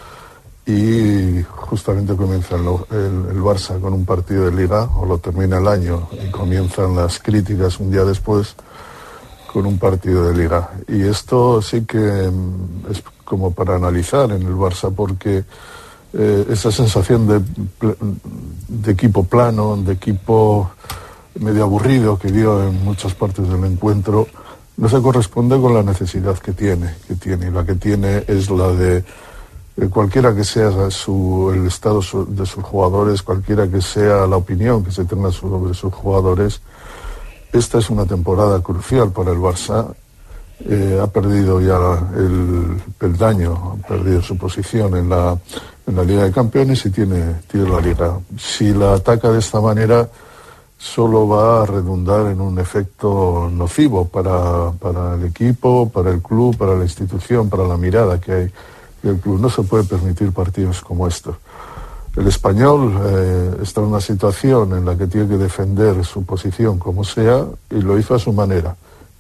y justamente comienza el Barça con un partido de Liga, o lo termina el año y comienzan las críticas un día después con un partido de Liga. Y esto sí que es como para analizar en el Barça, porque esa sensación de equipo plano, de equipo medio aburrido que dio en muchas partes del encuentro, no se corresponde con la necesidad que tiene. Y la que tiene es la de cualquiera que sea el estado de sus jugadores, cualquiera que sea la opinión que se tenga sobre sus jugadores. Esta es una temporada crucial para el Barça. Ha perdido ya el peldaño, ha perdido su posición en la Liga de Campeones y tiene la Liga. Si la ataca de esta manera, solo va a redundar en un efecto nocivo para el equipo, para el club, para la institución, para la mirada que hay del club. No se puede permitir partidos como estos. El Español está en una situación en la que tiene que defender su posición como sea, y lo hizo a su manera.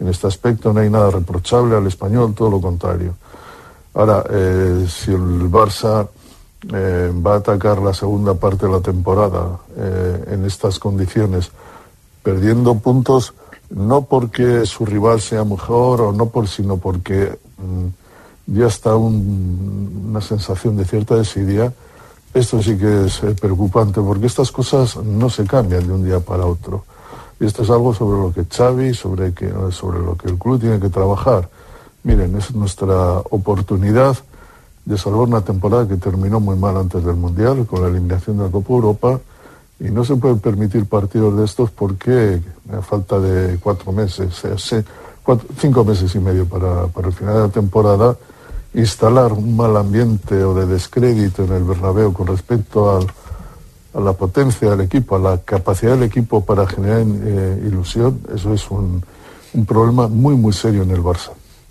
En este aspecto no hay nada reprochable al español, todo lo contrario. Ahora, si el Barça va a atacar la segunda parte de la temporada en estas condiciones, perdiendo puntos, no porque su rival sea mejor sino porque ya está una sensación de cierta desidia. Esto sí que es preocupante, porque estas cosas no se cambian de un día para otro. Y esto es algo sobre lo que Xavi, sobre lo que el club tiene que trabajar. Miren, es nuestra oportunidad de salvar una temporada que terminó muy mal antes del Mundial, con la eliminación de la Copa Europa, y no se pueden permitir partidos de estos porque a falta de 4 meses, 5 meses y medio para el final de la temporada, instalar un mal ambiente o de descrédito en el Bernabéu con respecto a la potencia del equipo, a la capacidad del equipo para generar ilusión, eso es un problema muy, muy serio en el Barça.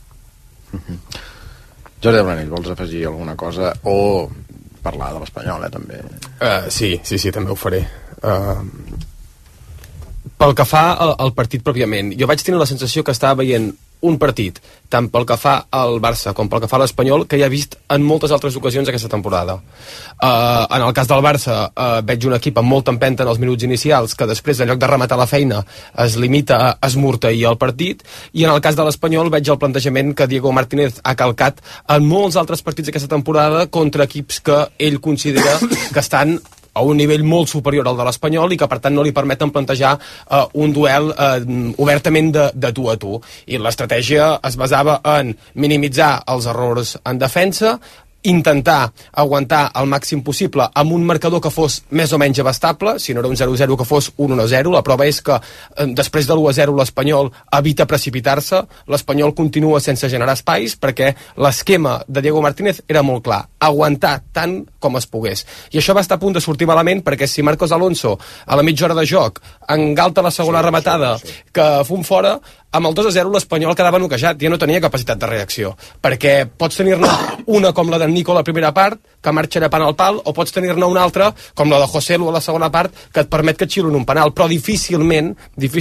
Jordi Albranell, vols afegir alguna cosa o parlar de l'Espanyol, també? Sí, també ho faré. Pel que fa al partit pròpiament, jo vaig tenir la sensació que estava veient un partit, tant pel que fa al Barça com pel que fa a l'Espanyol, que ja he vist en moltes altres ocasions aquesta temporada. En el cas del Barça veig un equip amb molta empenta en els minuts inicials, que després, en lloc de rematar la feina, es limita a esmorteir el partit, i en el cas de l'Espanyol veig el plantejament que Diego Martínez ha calcat en molts altres partits d'aquesta temporada contra equips que ell considera que estan a un nivell molt superior al de l'Espanyol i que per tant no li permeten plantejar un duel obertament de tu a tu, i l'estratègia es basava en minimitzar els errors en defensa, intentar aguantar el màxim possible amb un marcador que fos més o menys abastable, si no era un 0-0 que fos un 1-0. La prova és que després de l'1-0 l'Espanyol evita precipitar-se, l'Espanyol continua sense generar espais perquè l'esquema de Diego Martínez era molt clar, aguantar tant com es pogués, i això va estar a punt de sortir malament perquè si Marcos Alonso a la mitja hora de joc engalta la segona rematada que fum fora, amb el 2-0 l'Espanyol quedava noquejat, ja no tenia capacitat de reacció, perquè pots tenir-ne una com la d'en Nico a la primera part, que marxa llepant el pal, o pots tenir-ne una altra, com la de José Lu a la segona part, que et permet que et xilin un penal, però difícilment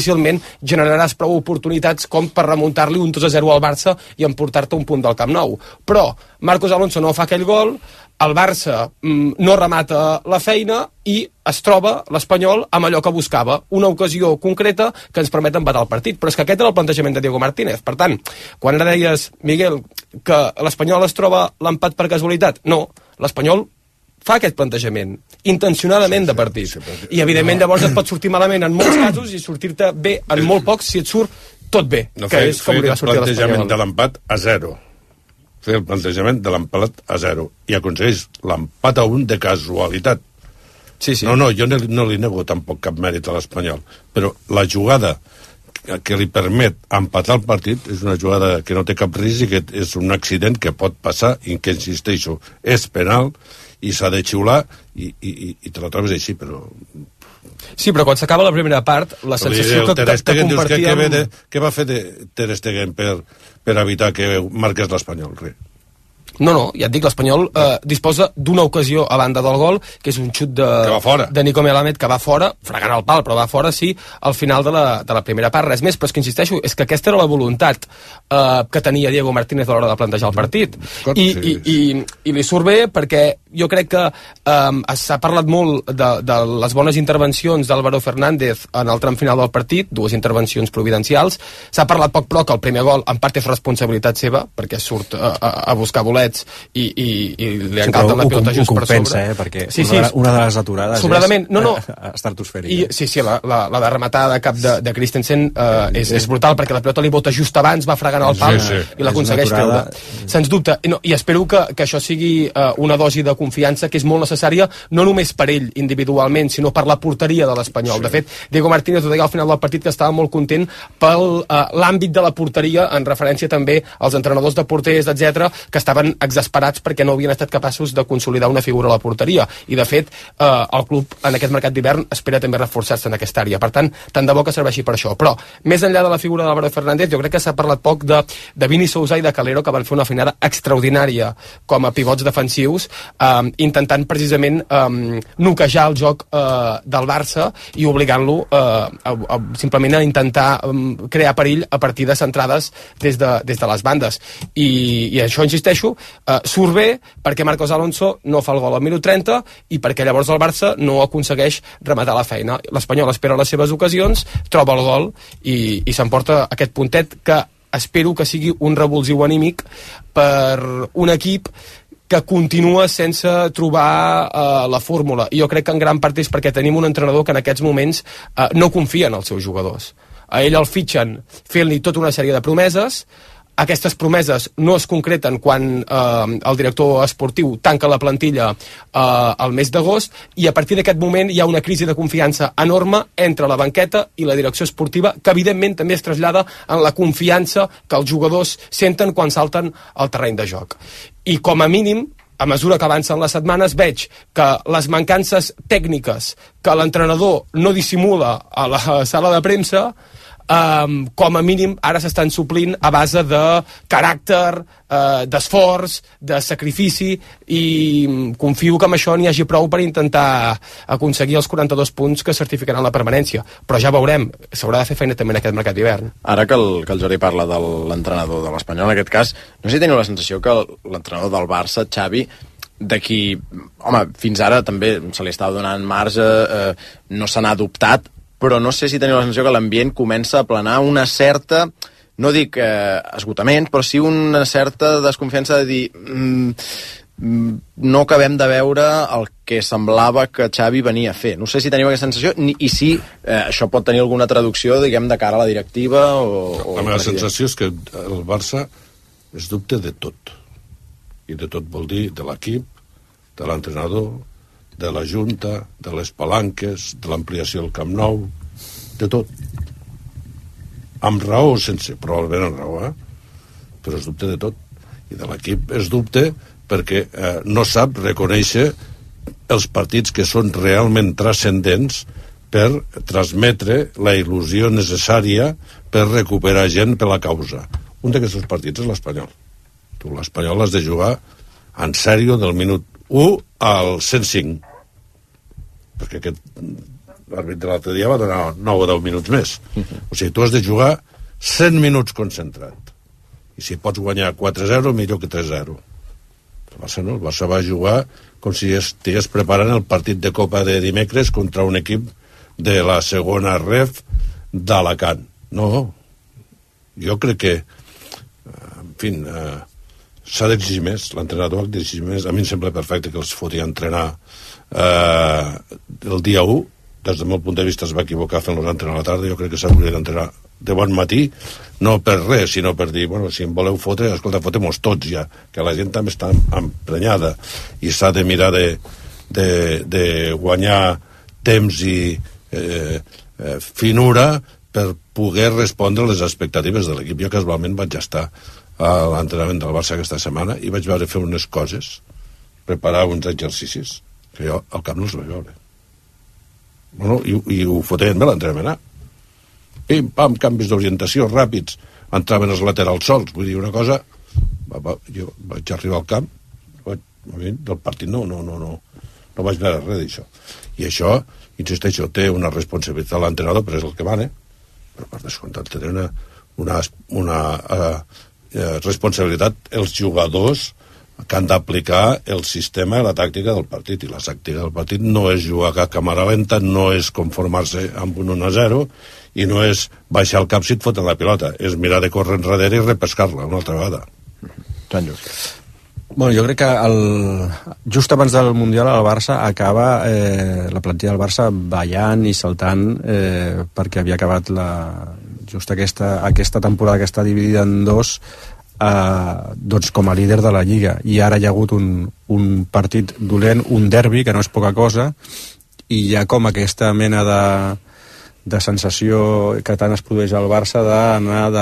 generaràs prou oportunitats com per remuntar-li un 2-0 al Barça i emportar-te un punt del Camp Nou. Però Marcos Alonso no fa aquell gol, el Barça no remata la feina i es troba l'Espanyol amb allò que buscava, una ocasió concreta que ens permet empatar el partit. Però és que aquest era el plantejament de Diego Martínez. Per tant, quan ara deies, Miguel, que l'Espanyol es troba l'empat per casualitat, no, l'Espanyol fa aquest plantejament intencionadament de partit, i evidentment llavors et pot sortir malament en molts casos i sortir-te bé en molt pocs si et surt tot bé, que és com li va sortir a l'Espanyol. El plantejament de l'empat a 0, fer el plantejament de l'empat a 0 i aconsegueix l'empat a 1 de casualitat. Sí. No, jo no li nego tampoc cap mèrit a l'Espanyol, però la jugada que li permet empatar el partit és una jugada que no té cap risc i que és un accident que pot passar i que, insisteixo, és penal i s'ha de xiular i te la trobes així, però... Sí, però quan s'acaba la primera part, la sensació que compartíem... Què va fer Ter Stegen per evitar que marqués l'Espanyol? Res. No, ja et dic, l'Espanyol disposa d'una ocasió a banda del gol, que és un xut de Nico Melamed que va fora, fregant el pal, però va fora, sí, al final de la primera part, res més, però és que insisteixo, és que aquesta era la voluntat que tenia Diego Martínez a l'hora de plantejar el partit. I li surt bé perquè jo crec que s'ha parlat molt de les bones intervencions d'Álvaro Fernández en el tram final del partit, 2 intervencions providencials, s'ha parlat poc però que el primer gol en part és responsabilitat seva, perquè surt a buscar bolets i li engalten la pilota just per sobre. Perquè una de les aturades és estratosfèrica. Sí, la de rematar de cap de Christensen és brutal, perquè la pilota li bota just abans, va fregant el pal i l'aconsegueix treure. Sens dubte, i espero que això sigui una dosi de confiança que és molt necessària, no només per ell individualment, sinó per la porteria de l'Espanyol. De fet, Diego Martínez ho deia al final del partit que estava molt content per l'àmbit de la porteria, en referència també als entrenadors de porters, etc, que estaven exasperats perquè no havien estat capaços de consolidar una figura a la porteria, i de fet el club en aquest mercat d'hivern espera també reforçar-se en aquesta àrea, per tant de bo que serveixi per això. Però més enllà de la figura d'Álvaro Fernández, jo crec que s'ha parlat poc de Vini Sousa i de Calero, que van fer una feinada extraordinària com a pivots defensius, intentant precisament noquejar el joc del Barça i obligant-lo simplement a intentar crear perill a partir de centrades des de les bandes. I això, insisteixo, surt bé perquè Marcos Alonso no fa el gol al minut 30 i perquè llavors el Barça no aconsegueix rematar la feina. L'Espanyol espera les seves ocasions, troba el gol i s'emporta aquest puntet que espero que sigui un revulsiu anímic per un equip que continua sense trobar la fórmula. I jo crec que en gran part és perquè tenim un entrenador que en aquests moments no confia en els seus jugadors. A ell el fitxen fent-li tota una sèrie de promeses. Aquestes promeses no es concreten quan el director esportiu tanca la plantilla al mes d'agost, i a partir d'aquest moment hi ha una crisi de confiança enorme entre la banqueta i la direcció esportiva, que evidentment també es trasllada en la confiança que els jugadors senten quan salten al terreny de joc. I com a mínim, a mesura que avancen les setmanes, veig que les mancances tècniques que l'entrenador no dissimula a la sala de premsa, com a mínim ara s'estan suplint a base de caràcter, d'esforç, de sacrifici, i confio que amb això n'hi hagi prou per intentar aconseguir els 42 punts que certificaran la permanència. Però ja veurem, s'haurà de fer feina també en aquest mercat d'hivern. Ara que el Jordi parla de l'entrenador de l'Espanyol, en aquest cas, no sé si teniu la sensació que l'entrenador del Barça, Xavi, d'aquí, home, fins ara també se li estava donant marge, no se n'ha adoptat, però no sé si teniu la sensació que l'ambient comença a planar una certa, no dic esgotament, però sí una certa desconfiança de dir no acabem de veure el que semblava que Xavi venia a fer. No sé si teniu aquesta sensació i si això pot tenir alguna traducció, diguem, de cara a la directiva o la meva sensació és que el Barça es dubta de tot, i de tot vol dir de l'equip, de l'entrenador, de la Junta, de les palanques, de l'ampliació del Camp Nou, de tot. Amb raó o sense, probablement amb raó, però es dubta de tot. I de l'equip es dubta perquè no sap reconèixer els partits que són realment transcendents per transmetre la il·lusió necessària per recuperar gent per la causa. Un d'aquests partits és l'Espanyol. Tu l'Espanyol has de jugar en sèrio del minut 1 al 105, perquè aquest l'àrbitre de l'altre dia va donar 9 o 10 minuts més. O sigui, tu has de jugar 100 minuts concentrat, i si pots guanyar 4-0 millor que 3-0. El Barça no, el Barça va jugar com si estigués preparant el partit de Copa de dimecres contra un equip de la segona ref d'Alacant. No, jo crec que en fi, s'ha d'exigir més, l'entrenador ha d'exigir més. A mi em sembla perfecte que els fotia entrenar el dia 1. Des del meu punt de vista es va equivocar fent-los entrenar a la tarda. Jo crec que s'hauria d'entrenar de bon matí, no per res, sinó per dir, bueno, si em voleu fotre, escolta, fotem-nos tots ja, que la gent també està emprenyada i s'ha de mirar de guanyar temps i finura per poder respondre a les expectatives de l'equip. Jo casualment vaig estar a l'entrenament del Barça aquesta setmana i vaig veure fer unes coses, preparar uns exercicis que jo al camp no els vaig veure. Bueno, i ho foten bé l'entrenament, pim, pam, canvis d'orientació ràpids, entraven els laterals sols, vull dir una cosa, jo vaig arribar al camp, del partit no vaig veure res d'això. I això, insisteixo, té una responsabilitat a l'entrenador, però és el que mana, però per descomptat té una responsabilitat els jugadors que han d'aplicar el sistema i la tàctica del partit, i la tàctica del partit no és jugar a càmera lenta, no és conformar-se amb un 1-0 i no és baixar el cap si et foten la pilota, és mirar de córrer enrere i repescar-la una altra vegada. Bueno, jo crec que just abans del Mundial el Barça acaba la plantilla del Barça ballant i saltant perquè havia acabat just aquesta temporada que està dividida en dos, doncs com a líder de la Lliga, i ara hi ha hagut un partit dolent, un derbi que no és poca cosa, i hi ha com aquesta mena sensació que tant es produeix al Barça d'anar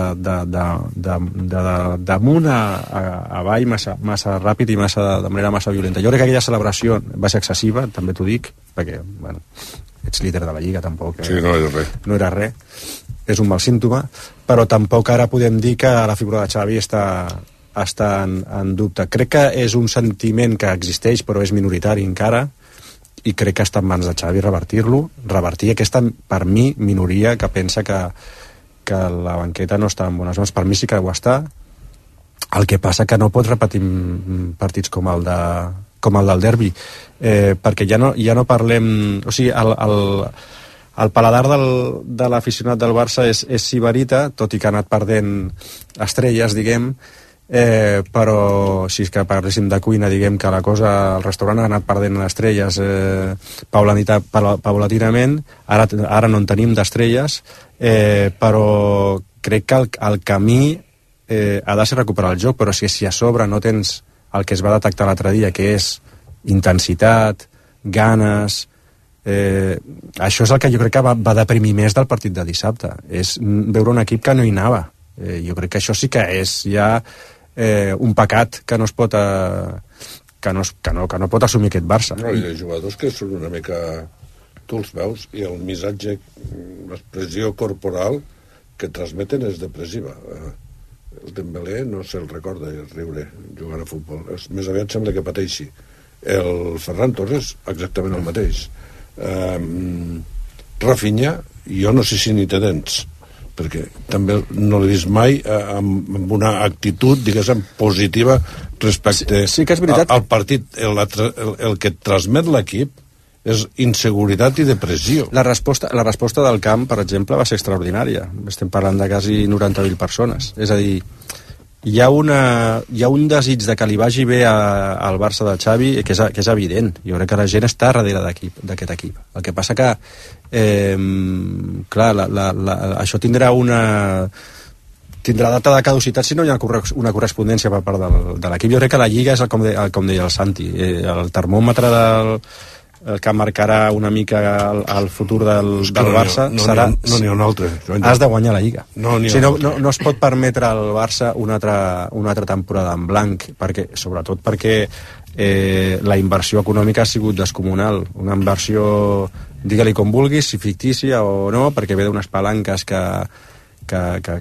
damunt a avall massa ràpid i de manera massa violenta. Jo crec que aquella celebració va ser excessiva, també t'ho dic, perquè bueno, ets líder de la Lliga, tampoc. Sí, no era res. No era res. És un mal símptoma, però tampoc ara podem dir que la figura de Xavi està en dubte. Crec que és un sentiment que existeix, però és minoritari encara, i crec que està en mans de Xavi revertir aquesta, per mi, minoria que pensa que la banqueta no està en bones mans. Per mi sí que ho està. El que passa que no pots repetir partits com el del derbi, perquè ja no parlem... O sigui, el paladar de l'aficionat del Barça és sibarita, tot i que ha anat perdent estrelles, diguem, però si és que parléssim de cuina, diguem que la cosa, el restaurant ha anat perdent estrelles paulatinament. Ara no en tenim d'estrelles, però crec que el camí ha de ser recuperar el joc, però si a sobre no tens el que es va detectar l'altre dia, que és intensitat, ganes, això és el que jo crec que va deprimir més del partit de dissabte, és veure un equip que no hi anava. Jo crec que això sí que és ja un pecat que no es pot que no pot assumir aquest Barça. No, hi ha jugadors que són una mica... Tu els veus i el missatge, l'expressió corporal que transmeten és depressiva. El Dembélé no se'l recorda riure jugant a futbol. Més aviat sembla que pateixi. El Ferran Torres, exactament el mateix. Rafinha, jo no sé si ni té dents, perquè també no l'he vist mai amb una actitud, diguéssim, positiva respecte sí que és veritat. Al partit. El que transmet l'equip és inseguretat i depressió. La resposta del camp, per exemple, va ser extraordinària. Estem parlant de quasi 90.000 persones. És a dir, hi ha un desig de que li vagi bé al Barça de Xavi que és evident. Jo crec que la gent està darrere d'aquest equip. El que passa que clar, això tindrà data de caducitat si no hi ha una correspondència per part de l'equip. Jo crec que la Lliga és com deia el Santi, el termòmetre el que marcarà una mica el futur del Barça serà... No n'hi ha un altre. Has de guanyar la Lliga. No es pot permetre al Barça una altra temporada en blanc, sobretot perquè la inversió econòmica ha sigut descomunal. Una inversió, digue-li com vulguis, si fictícia o no, perquè ve d'unes palanques que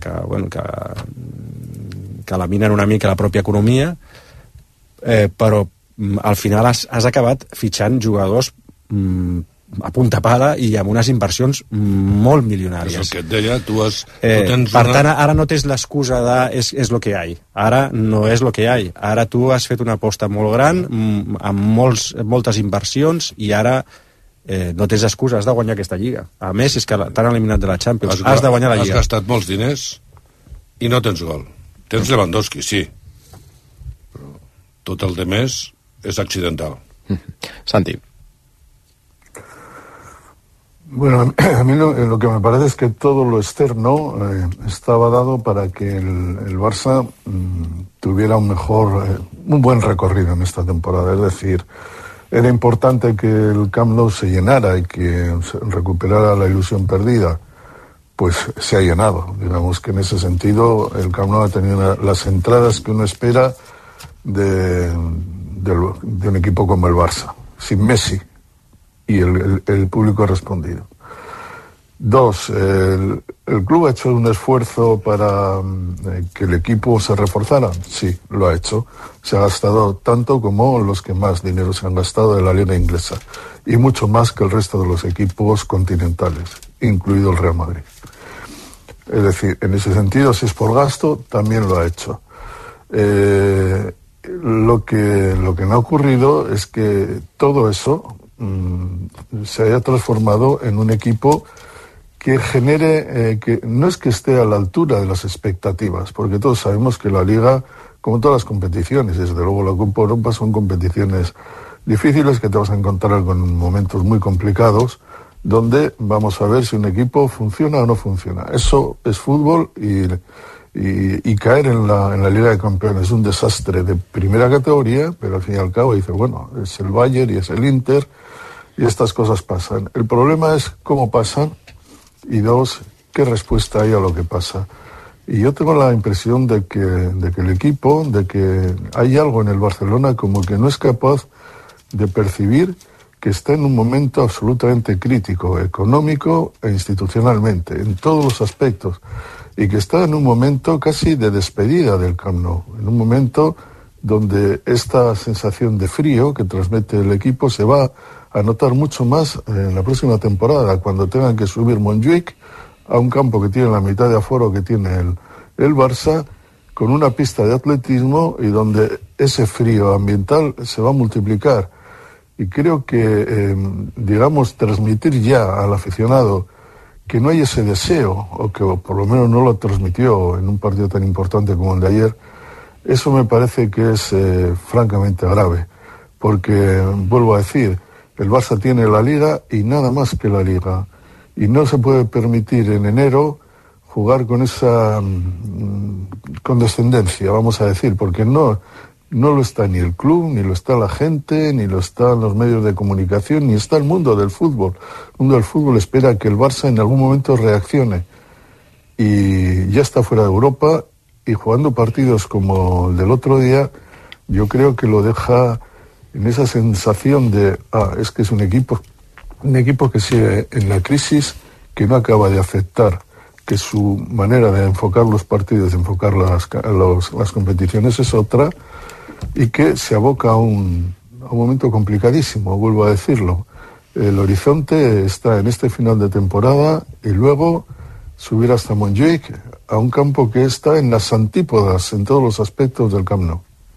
laminen una mica la pròpia economia, però al final has acabat fitxant jugadors a punta pala i amb unes inversions molt milionàries. És el que et deia, tu tens per tant, ara no tens l'excusa de és lo que hi ha. Ara no és lo que hi ha. Ara tu has fet una aposta molt gran, amb moltes inversions, i ara no tens excusa, has de guanyar aquesta Lliga. A més, és que t'han eliminat de la Champions, has de guanyar la Lliga. Has gastat molts diners i no tens gol. Tens Lewandowski, sí, però tot el de més es accidental. Santi. Bueno, a mí lo que me parece es que todo lo externo estaba dado para que el Barça tuviera un buen recorrido en esta temporada. Es decir, era importante que el Camp Nou se llenara y que se recuperara la ilusión perdida. Pues se ha llenado. Digamos que en ese sentido el Camp Nou ha tenido las entradas que uno espera de un equipo como el Barça, sin Messi, y el público ha respondido. 2, el club ha hecho un esfuerzo para que el equipo se reforzara. Sí, lo ha hecho. Se ha gastado tanto como los que más dinero se han gastado de la liga inglesa, y mucho más que el resto de los equipos continentales, incluido el Real Madrid. Es decir, en ese sentido, si es por gasto, también lo ha hecho. Lo que no ha ocurrido es que todo eso se haya transformado en un equipo que genere, que no es que esté a la altura de las expectativas, porque todos sabemos que la Liga, como todas las competiciones, desde luego la Copa Europa, son competiciones difíciles que te vas a encontrar con momentos muy complicados, donde vamos a ver si un equipo funciona o no funciona. Eso es fútbol, y caer en la Liga de Campeones es un desastre de primera categoría, pero al fin y al cabo dice, bueno, es el Bayern y es el Inter, y estas cosas pasan. El problema es cómo pasan Y dos, ¿qué respuesta hay a lo que pasa? Y yo tengo la impresión de que el equipo, de que hay algo en el Barcelona como que no es capaz de percibir que está en un momento absolutamente crítico, económico e institucionalmente, en todos los aspectos, y que está en un momento casi de despedida del Camp Nou, en un momento donde esta sensación de frío que transmite el equipo se va a notar mucho más en la próxima temporada, cuando tengan que subir Montjuïc a un campo que tiene la mitad de aforo que tiene el Barça, con una pista de atletismo y donde ese frío ambiental se va a multiplicar. Y creo que, transmitir ya al aficionado que no hay ese deseo, o que por lo menos no lo transmitió en un partido tan importante como el de ayer, eso me parece que es francamente grave. Porque, vuelvo a decir, el Barça tiene la Liga y nada más que la Liga. Y no se puede permitir en enero jugar con esa condescendencia, vamos a decir, porque no lo está ni el club, ni lo está la gente, ni lo están los medios de comunicación, ni está el mundo del fútbol. El mundo del fútbol espera que el Barça en algún momento reaccione. Y ya está fuera de Europa, y jugando partidos como el del otro día, yo creo que lo deja en esa sensación de, es que es un equipo que sigue en la crisis, que no acaba de aceptar que su manera de enfocar los partidos, de enfocar las competiciones es otra, y que se aboca a un momento complicadísimo, vuelvo a decirlo. El horizonte está en este final de temporada y luego subir hasta Montjuïc, a un campo que está en las antípodas en todos los aspectos del Camp Nou.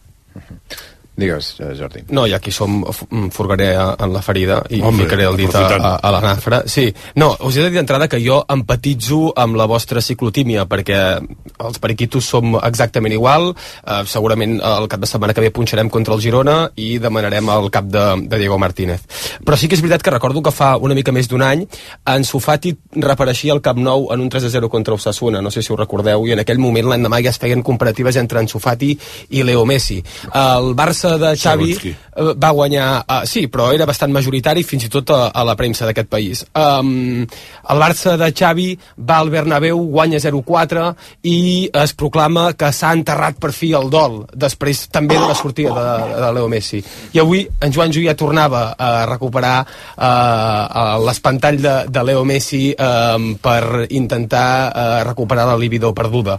Digues, Jordi. No, i aquí furgaré en la ferida i ficaré el dit a la nafra. Sí, no, us he de dir d'entrada que jo empatitzo amb la vostra ciclotímia, perquè els periquitos som exactament igual. Segurament el cap de setmana que ve punxarem contra el Girona i demanarem el cap de Diego Martínez. Però sí que és veritat que recordo que fa una mica més d'un any Ansu Fati reapareixia al Camp Nou en un 3-0 contra Osasuna, no sé si ho recordeu, i en aquell moment l'endemà ja es feien comparatives entre Ansu Fati i Leo Messi. El Barça de Xavi va guanyar, sí, però era bastant majoritari fins i tot a la premsa d'aquest país. El Barça de Xavi va al Bernabéu, guanya 0-4 i es proclama que s'ha enterrat per fi el dol, després també de la sortida de Leo Messi. I avui en Joanjo ja tornava a recuperar l'espantall de Leo Messi per intentar recuperar la libido perduda.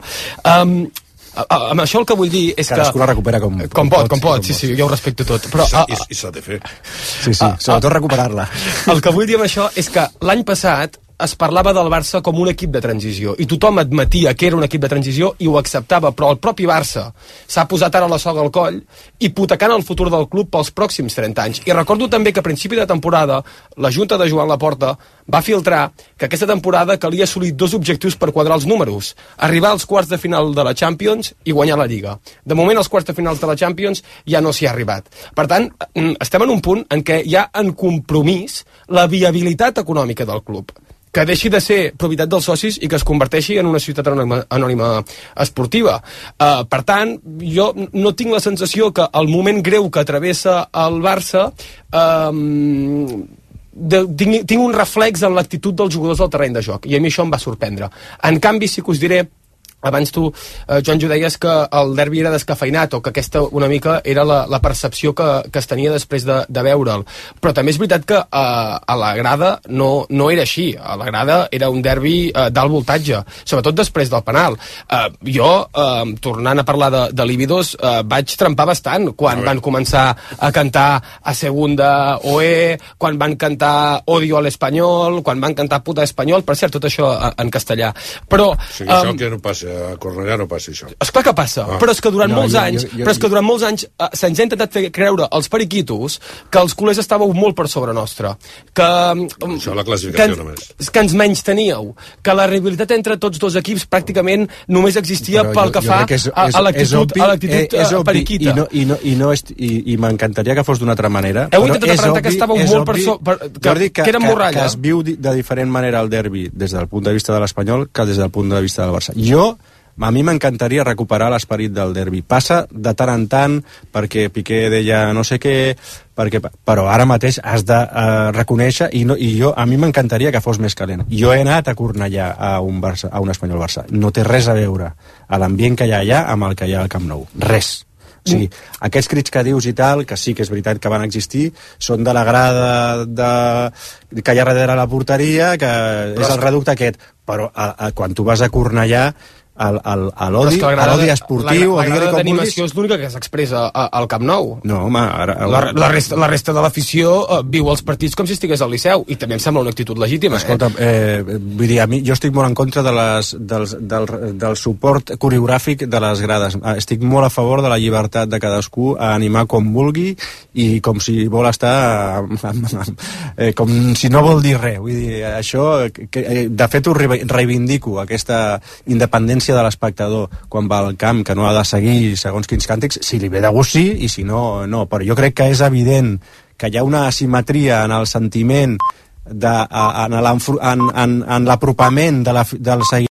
Amb això el que vull dir és que... Cadascú la recupera com pot. Sí, jo ho respecto tot. Però, I s'ha de fer. Sí, sobretot recuperar-la. El que vull dir amb això és que l'any passat es parlava del Barça com un equip de transició i tothom admetia que era un equip de transició i ho acceptava, però el propi Barça s'ha posat ara la soga al coll hipotecant el futur del club pels pròxims 30 anys. I recordo també que a principi de temporada la Junta de Joan Laporta va filtrar que aquesta temporada calia assolir 2 objectius per quadrar els números: arribar als quarts de final de la Champions i guanyar la Lliga. De moment als quarts de finals de la Champions ja no s'hi ha arribat. Per tant, estem en un punt en què hi ha en compromís la viabilitat econòmica del club, que deixi de ser propietat dels socis i que es converteixi en una societat anònima esportiva. Per tant, jo no tinc la sensació que el moment greu que travessa el Barça tinc un reflex en l'actitud dels jugadors del terreny de joc, i a mi això em va sorprendre. En canvi, sí que us diré, abans tu, Joan, jo deies que el derbi era descafeinat, o que aquesta una mica era la percepció que es tenia després de veure'l, però també és veritat que a la grada no era així. A la grada era un derbi d'alt voltatge, sobretot després del penal. Jo, tornant a parlar de líbidos, vaig trempar bastant quan van començar a cantar a Segunda OE, quan van cantar Odio al Espanyol, quan van cantar Puta Espanyol, per cert, tot això en castellà. Però... Sí, això que no passa a Cornellà, no passa això. Esclar que passa, però és que durant molts anys se'ns ha intentat fer creure als periquitos que els culers estàveu molt per sobre nostre, que això la classificació només, que ens menys teníeu, que la rivalitat entre tots dos equips pràcticament només existia pel que fa a l'actitud periquita. I m'encantaria que fos d'una altra manera. Heu intentat aparentar que estàveu molt per sobre, que eren morralla. Que es viu de diferent manera el derbi des del punt de vista de l'Espanyol que des del punt de vista del Barça. Jo A mi m'encantaria recuperar l'esperit del derbi. Passa de tant en tant, perquè Piqué deia no sé què, però ara mateix has de reconèixer, a mi m'encantaria que fos més calent. Jo he anat a Cornellà a un Espanyol-Barça. No té res a veure a l'ambient que hi ha allà amb el que hi ha al Camp Nou. Res. O sigui, aquests crits que dius i tal, que sí que és veritat que van existir, són de la grada que hi ha darrere la porteria, que és el reducte aquest. Però quan tu vas a Cornellà, l'odi esportiu, la grada d'animació és l'única que s'expressa al Camp Nou. No, home, la resta de l'afició viu els partits com si estigués al Liceu, i també em sembla una actitud legítima. Escolta, vull dir, a mi jo estic molt en contra del suport coreogràfic de les grades. Estic molt a favor de la llibertat de cadascú a animar com vulgui i com si vol estar com si no vol dir res. Vull dir, això, de fet ho reivindico, aquesta independència de l'espectador quan va al camp, que no ha de seguir segons quins càntics, si li ve de gust sí, i si no, no. Però jo crec que és evident que hi ha una asimetria en el sentiment en l'apropament del seguidor